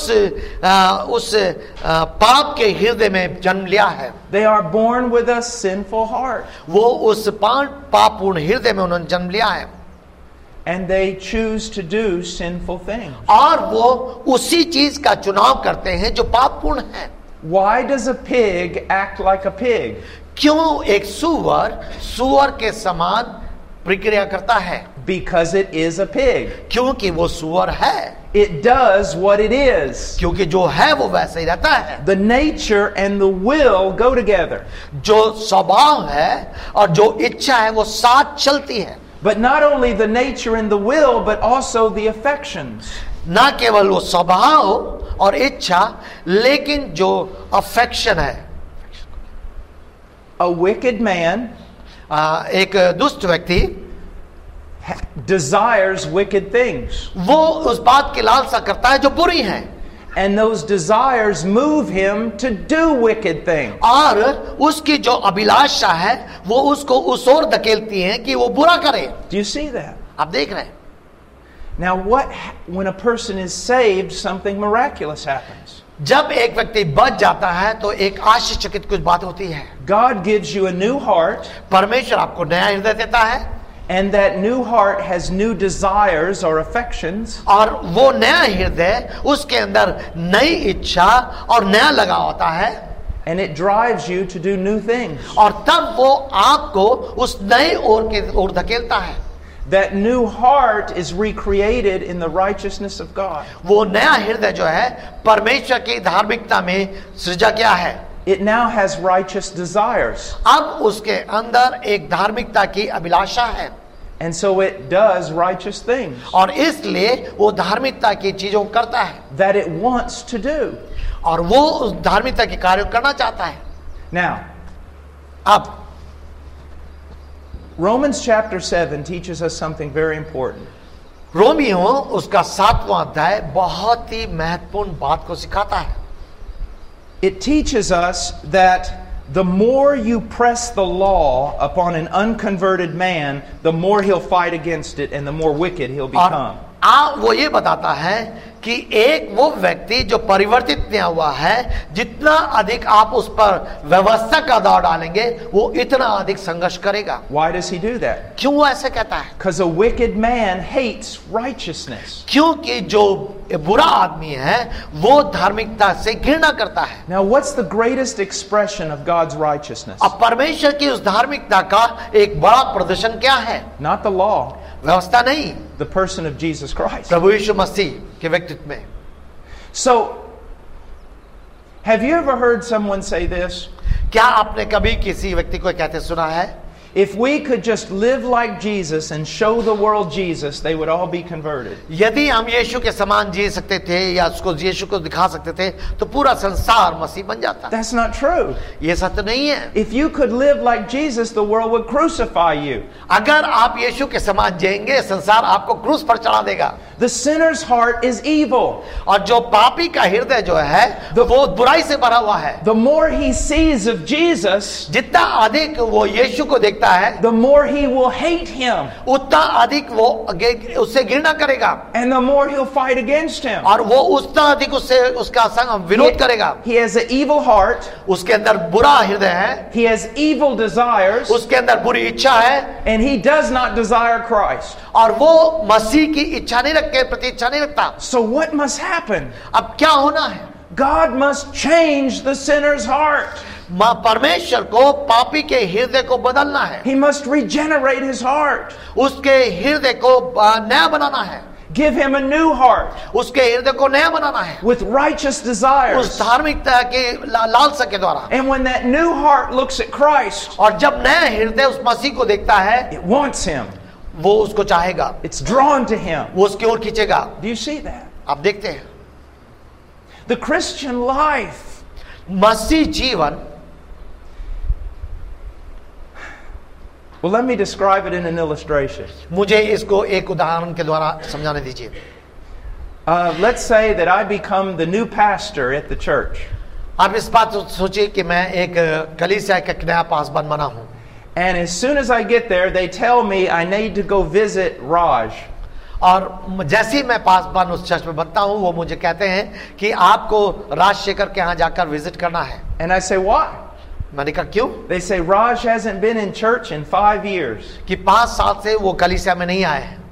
उस पाप के हृदय में जन्म लिया है. They are born with a sinful heart. वो उस पापपूर्ण हृदय में उन्होंने जन्म लिया है. And they choose to do sinful things. और वो उसी चीज का चुनाव करते हैं जो पापपूर्ण है. Why does a pig act like a pig? क्यों एक सुअर के समान प्रक्रिया करता है? Because it is a pig. क्योंकि वो सुअर है. It does what it is. क्योंकि जो है वो वैसे ही रहता है. The nature and the will go together. जो स्वभाव है और जो इच्छा है वो साथ चलती है. But not only the nature and the will, but also the affections. ना केवल वो स्वभाव और इच्छा, लेकिन जो अफेक्शन है. A wicked man एक दुष्ट व्यक्ति desires wicked things. वो उस बात की लालसा करता है जो बुरी है. And those desires move him to do wicked things. और उसकी जो अभिलाषा है वो उसको उस ओर धकेलती है कि वो बुरा करे. Do you see that? आप देख रहे हैं. Now when a person is saved, something miraculous happens. जब एक व्यक्ति बच जाता है तो एक आश्चर्यचकित कुछ बात होती है. God gives you a new heart. परमेश्वर आपको नया हृदय देता है. And that new heart has new desires or affections. और वो नया हृदय उसके अंदर नई इच्छा और नया लगाव होता है. And it drives you to do new things. और तब वो आपको उस नए ओर धकेलता है. That new heart is recreated in the righteousness of God. वो नया हृदय जो है परमेश्वर की धार्मिकता में सृजा गया है. It now has righteous desires. अब उसके अंदर एक धार्मिकता की अभिलाषा है. And so it does righteous things. और इसलिए वो धार्मिकता की चीजों को करता है. That it wants to do. और वो उस धार्मिकता के कार्य करना चाहता है. Now, अब Romans chapter 7 teaches us something very important. Romeo उसका 7वां अध्याय बहुत ही महत्वपूर्ण बात को सिखाता है. It teaches us that the more you press the law upon an unconverted man, the more he'll fight against it and the more wicked he'll become. वो ये बताता है कि एक वो व्यक्ति जो परिवर्तित नहीं हुआ है, जितना अधिक आप उस पर व्यवस्था का दबाव डालेंगे, वो इतना अधिक संघर्ष करेगा. Why does he do that? क्यों वो ऐसे कहता है? Because a wicked man hates righteousness. क्योंकि जो बुरा आदमी है वो धार्मिकता से घृणा करता है. Now, what's the greatest expression of God's righteousness? अब परमेश्वर की उस धार्मिकता का एक बड़ा प्रदर्शन क्या है? Not the law, व्यवस्था नहीं, the person of Jesus Christ. प्रभु यीशु मसीह के व्यक्तित्व में. So, have you ever heard someone say this? क्या आपने कभी किसी व्यक्ति को कहते सुना है? If we could just live like Jesus and show the world Jesus, they would all be converted. यदि हम यीशु के समान जी सकते थे या उसको यीशु को दिखा सकते थे तो पूरा संसार मसीह बन जाता. That's not true. ये सत्य नहीं है. If you could live like Jesus, the world would crucify you. अगर आप यीशु के समान जिएंगे, संसार आपको क्रूस पर चढ़ा देगा. The sinner's heart is evil. और जो पापी का हृदय जो है वो बुराई से भरा हुआ है. The more he sees of Jesus, जितना अधिक वो यीशु को देखता है, the more he will hate him. उतना अधिक वो उससे घृणा करेगा. And the more he'll fight against him. और वो उतना अधिक उससे उसका संग विरोध करेगा. He has an evil heart. उसके अंदर बुरा हृदय है. He has evil desires. उसके अंदर बुरी इच्छा है. And he does not desire Christ. और वो मसीह की इच्छा नहीं रखते, प्रति इच्छा नहीं रखता. So what must happen? अब क्या होना है? God must change the sinner's heart. परमेश्वर को पापी के हृदय को बदलना है. He must regenerate his heart. उसके हृदय को नया बनाना है. Give him a new heart. उसके हृदय को नया बनाना है. With righteous desires. उस धार्मिकता के लालसा के द्वारा. And when that new heart looks at Christ, और जब नया हृदय उस मसीह को देखता है, it wants him. वो उसको चाहेगा. It's drawn to him. वो उसकी ओर खींचेगा. Do you see that? आप देखते हैं. The Christian life. मसीह जीवन. Well, let me describe it in an illustration. मुझे इसको एक उदाहरण के द्वारा समझाने दीजिए. Let's say that I become the new pastor at the church. आप इस बात सोचिए कि मैं एक कलीसिया का नया पासवान बना हूं. And as soon as I get there, they tell me I need to go visit Raj. और जैसे ही मैं पासवान उस चर्च में बनता हूं, वो मुझे कहते हैं कि आपको राजशेखर के यहाँ जाकर विजिट करना है. And I say, why? मैंने कहा क्यों? They say Raj hasn't been in church in 5 years. कि 5 साल से वो कलीसिया में नहीं आए हैं.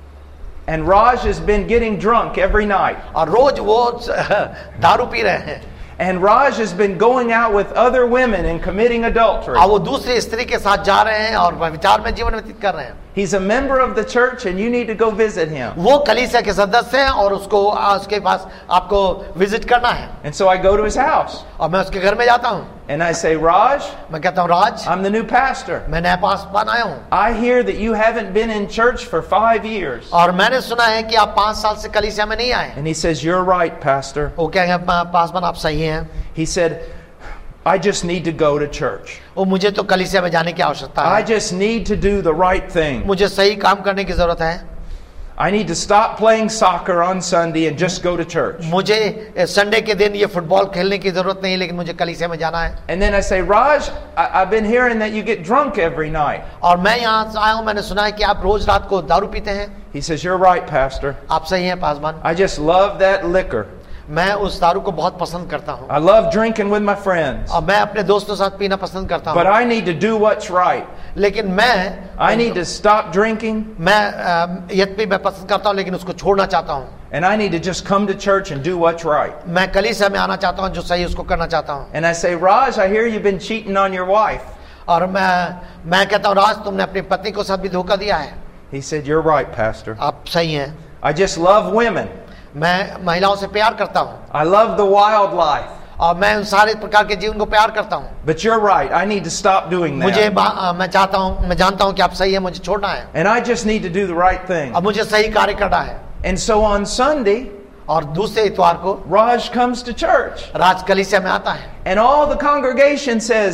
And Raj has been getting drunk every night. और रोज वो दारू पी रहे हैं. And Raj has been going out with other women and committing adultery. और वो दूसरी स्त्री के साथ जा रहे हैं और व्यभिचार में जीवन व्यतीत कर रहे हैं. He's a member of the church and you need to go visit him. वो कलीसिया के सदस्य हैं और उसके पास आपको विजिट करना है. And so I go to his house. और मैं उसके घर में जाता हूँ. And I say, Raj, मैं कहता हूँ, राज, I'm the new pastor. मैं नया पासवान आया हूँ. I hear that you haven't been in church for 5 years. और मैंने सुना है कि आप 5 साल से कलीसिया में नहीं आए. And he says, you're right, pastor. वो कहेंगे, पासवान आप सही हैं. He said, I just need to go to church. वो मुझे तो कलीसिया में जाने की आवश्यकता I है. just need to do the right thing. मुझे सही काम करने की जरूरत है. I need to stop playing soccer on Sunday and just go to church. मुझे संडे के दिन ये फुटबॉल खेलने की जरूरत नहीं, लेकिन मुझे कलीसिया में जाना है. And then I say, Raj, I've been hearing that you get drunk every night. और मैं यहाँ आया हूँ, मैंने सुना है कि आप रोज रात को दारू पीते हैं. He says, you're right, pastor. आप सही हैं Paswan. I just love that liquor. मैं उस दारू को बहुत पसंद करता हूँ. I love drinking with my friends. और मैं अपने दोस्तों के साथ पीना पसंद करता But हूँ. I need to do what's right. लेकिन I need to stop drinking. मैं यद्यपि मैं पसंद करता हूँ, लेकिन उसको छोड़ना चाहता हूँ. And I need to just come to church and do what's right. मैं कलीसिया में आना चाहता हूँ, जो सही उसको करना चाहता हूँ. And I say, Raj, I hear you've been cheating on your wife. और मैं कहता हूँ, राज, तुमने अपनी पत्नी को साथ भी धोखा दिया है. He said, you're right, pastor. आप सही हैं. I just love women. मैं महिलाओं से प्यार करता हूँ. I love the wild life. और मैं उन सारे प्रकार के जीवन को प्यार करता हूँ. But you're right. I need to stop doing मुझे that. मैं चाहता हूँ, मैं जानता हूँ कि आप सही है, मुझे छोड़ना है. And I just need to do the right thing. अब मुझे सही कार्य करना है. And so on Sunday, और दूसरे इतवार को Raj comes to church. राज कलीसिया में आता है. And all the congregation says,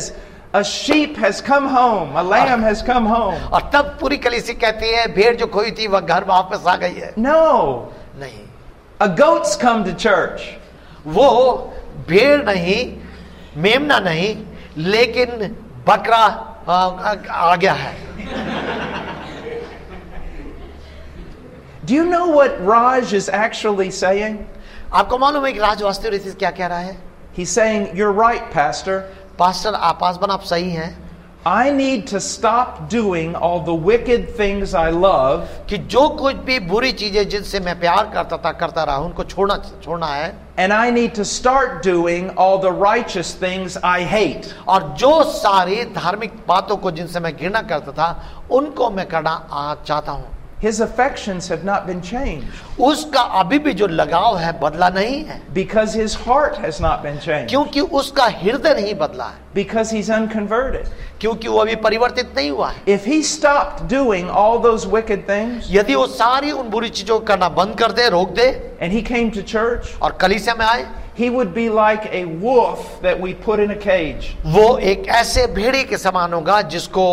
a sheep has come home, a lamb has come home. और तब पूरी कलीसिया कहती है भेड़ जो खोई थी वह घर वापस आ गई है। No, नहीं, a goat's come to church. वो भेड़ नहीं, मेमना नहीं, लेकिन बकरा आ गया है। Do you know what Raj is actually saying? आपको मालूम है कि राज वास्तव में क्या कह रहा है? He's saying, you're right, Pastor. Pastor Paswan आप सही हैं I need to stop doing all the wicked things I love कि जो कुछ भी बुरी चीजें जिनसे मैं प्यार करता रहा उनको छोड़ना है, and I need to start doing all the righteous things I hate. और जो सारी धार्मिक बातों को जिनसे मैं घृणा करता था उनको मैं करना चाहता हूं। His affections have not been changed उसका अभी भी जो लगाव है बदला नहीं है, because his heart has not been changed, क्योंकि उसका हृदय नहीं बदला है, because he's unconverted. क्योंकि वो अभी परिवर्तित नहीं हुआ है। If he stopped doing all those wicked things यदि वो सारी उन बुरी चीजों को करना बंद कर दे, रोक दे, and he came to church, और कलीसिया में आए, he would be like a wolf that we put in a cage. वो एक ऐसे भेड़ी के समान होगा जिसको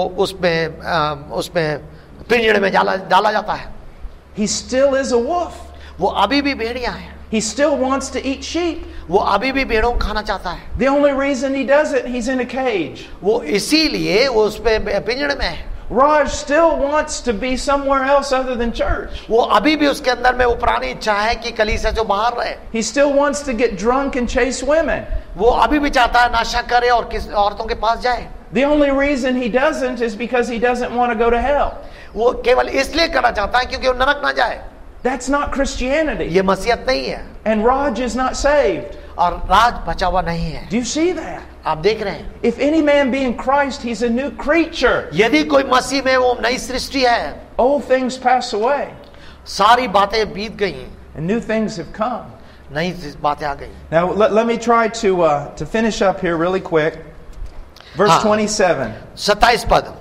उसमें पिंजड़े में डाला जाता है। He still is a wolf. वो अभी भी भेड़िया है, He still wants to eat sheep. वो अभी भी भेड़ों को खाना चाहता है। The only reason he does it, he's in a cage. वो इसीलिए वो उस पे पिंजड़े में है। Raj still wants to be somewhere else other than church. वो अभी भी उसके अंदर में वो पुरानी इच्छा है कि कलीसिया जो बाहर रहे। He still wants to get drunk and chase women. वो अभी भी चाहता है नशा करे और किस औरतों के पास जाए। The only reason he doesn't is because he doesn't want to go to hell. वो केवल इसलिए करना चाहता है क्योंकि वो नरक ना जाए। That's not Christianity. ये मसीहत नहीं है, And Raj is not saved. और राज बचा हुआ नहीं है। Do you see that? आप देख रहे हैं, If any man be in Christ, he's a new creature. यदि कोई मसीह में वो नई सृष्टि है, Old things pass away, सारी बातें बीत गई हैं, and new things have come. नई बातें आ गई। Now, let me try to finish up here really quick. Verse 27. 27 पद,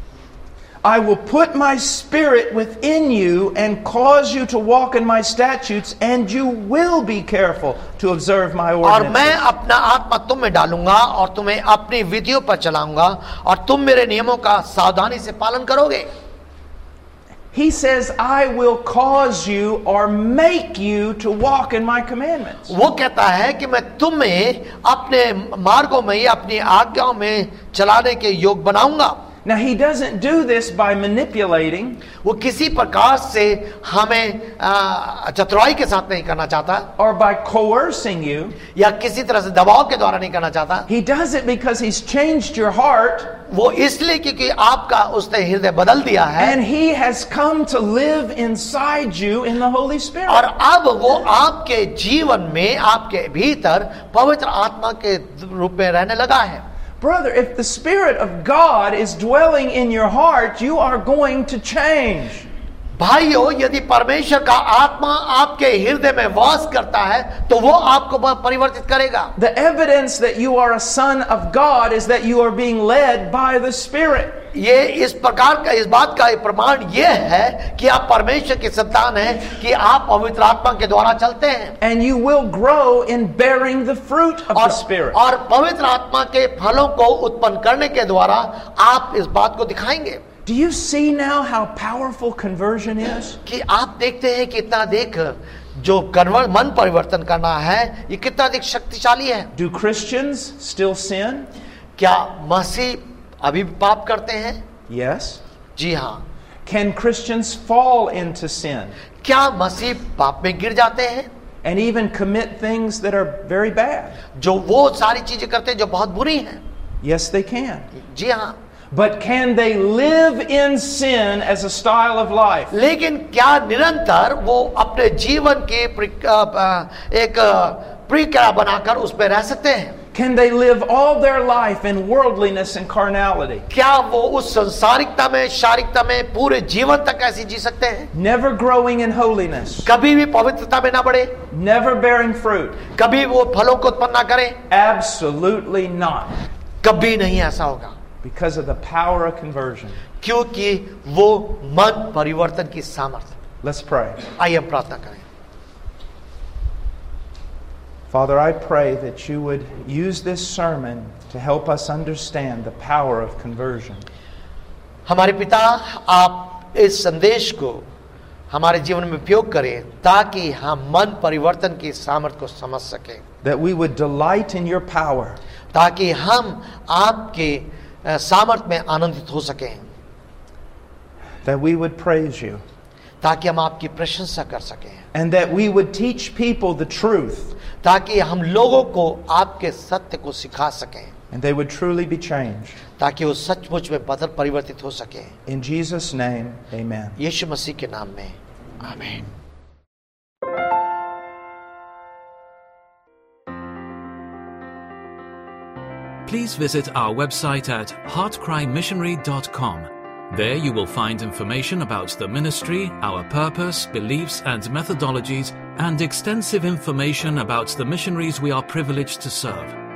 I will put my spirit within you and cause you to walk in my statutes, and you will be careful to observe my और ordinances. मैं अपना आत्मा तुम में डालूंगा और तुम्हें अपनी विधियों पर चलाऊंगा और तुम मेरे नियमों का सावधानी से पालन करोगे। He says, I will cause you or make you to walk in my commandments. वो कहता है कि मैं तुम्हें अपने मार्गों में या अपनी आज्ञाओं में चलाने के योग बनाऊंगा। Now, he doesn't do this by manipulating. वो किसी प्रकार से हमें चतुराई के साथ नहीं करना चाहता, Or by coercing you. या किसी तरह से दबाव के द्वारा नहीं करना चाहता। He does it because he's changed your heart, वो इसलिए क्योंकि आपका उसने हृदय बदल दिया है, and he has come to live inside you in the Holy और Spirit. अब वो आपके जीवन में आपके भीतर पवित्र आत्मा के रूप में रहने लगा है। Brother, if the Spirit of God is dwelling in your heart, you are going to change. भाइयों, यदि परमेश्वर का आत्मा आपके हृदय में वास करता है तो वो आपको परिवर्तित करेगा। The evidence that you are a son of God is that you are being led by the Spirit. ये इस प्रकार का, इस बात का प्रमाण ये है कि आप परमेश्वर के संतान हैं, कि आप पवित्र आत्मा के द्वारा चलते हैं, And you will grow in bearing the fruit of the Spirit. और पवित्र आत्मा के फलों को उत्पन्न करने के द्वारा आप इस बात को दिखाएंगे। Do you see now how powerful conversion is? कि आप देखते हैं कितना अधिक जो मन परिवर्तन करना है ये कितना अधिक शक्तिशाली है। Do Christians still sin? क्या मसीह अभी भी पाप करते हैं? Yes. जी हाँ। Can Christians fall into sin क्या मसीह पाप में गिर जाते हैं and even commit things that are very bad? जो वो सारी चीजें करते हैं जो बहुत बुरी हैं? Yes, they can. जी हाँ। But can they live in sin as a style of life? लेकिन क्या निरंतर वो अपने जीवन के एक प्रक्रिया बनाकर उस पर रह सकते हैं? Can they live all their life in worldliness and carnality? क्या वो उस संसारिकता में, शारीरिकता में पूरे जीवन तक ऐसी जी सकते हैं? Never growing in holiness, कभी भी पवित्रता में ना बढ़े, never bearing fruit? कभी वो फलों को उत्पन्न ना करें? Absolutely not. कभी नहीं ऐसा होगा, Because of the power of conversion. क्योंकि वो मन परिवर्तन की सामर्थ्य। Let's pray. आइए हम प्रार्थना करें। Father, I pray that you would use this sermon to help us understand the power of conversion. हमारे पिता, आप इस संदेश को हमारे जीवन में उपयोग करें ताकि हम मन परिवर्तन की सामर्थ्य को समझ सकें, That we would delight in your power. ताकि हम आपके सामर्थ्य में आनंदित हो सकें, That we would praise you. ताकि हम आपकी प्रशंसा कर सकें, And that we would teach people the truth. ताकि हम लोगों को आपके सत्य को सिखा सकें, And they would truly be changed. ताकि वो सचमुच में बदल परिवर्तित हो सके. In Jesus' name, amen. यीशु मसीह के नाम में आमीन. Please visit our website at heartcrymissionary.com. There you will find information about the ministry, our purpose, beliefs and methodologies, and extensive information about the missionaries we are privileged to serve.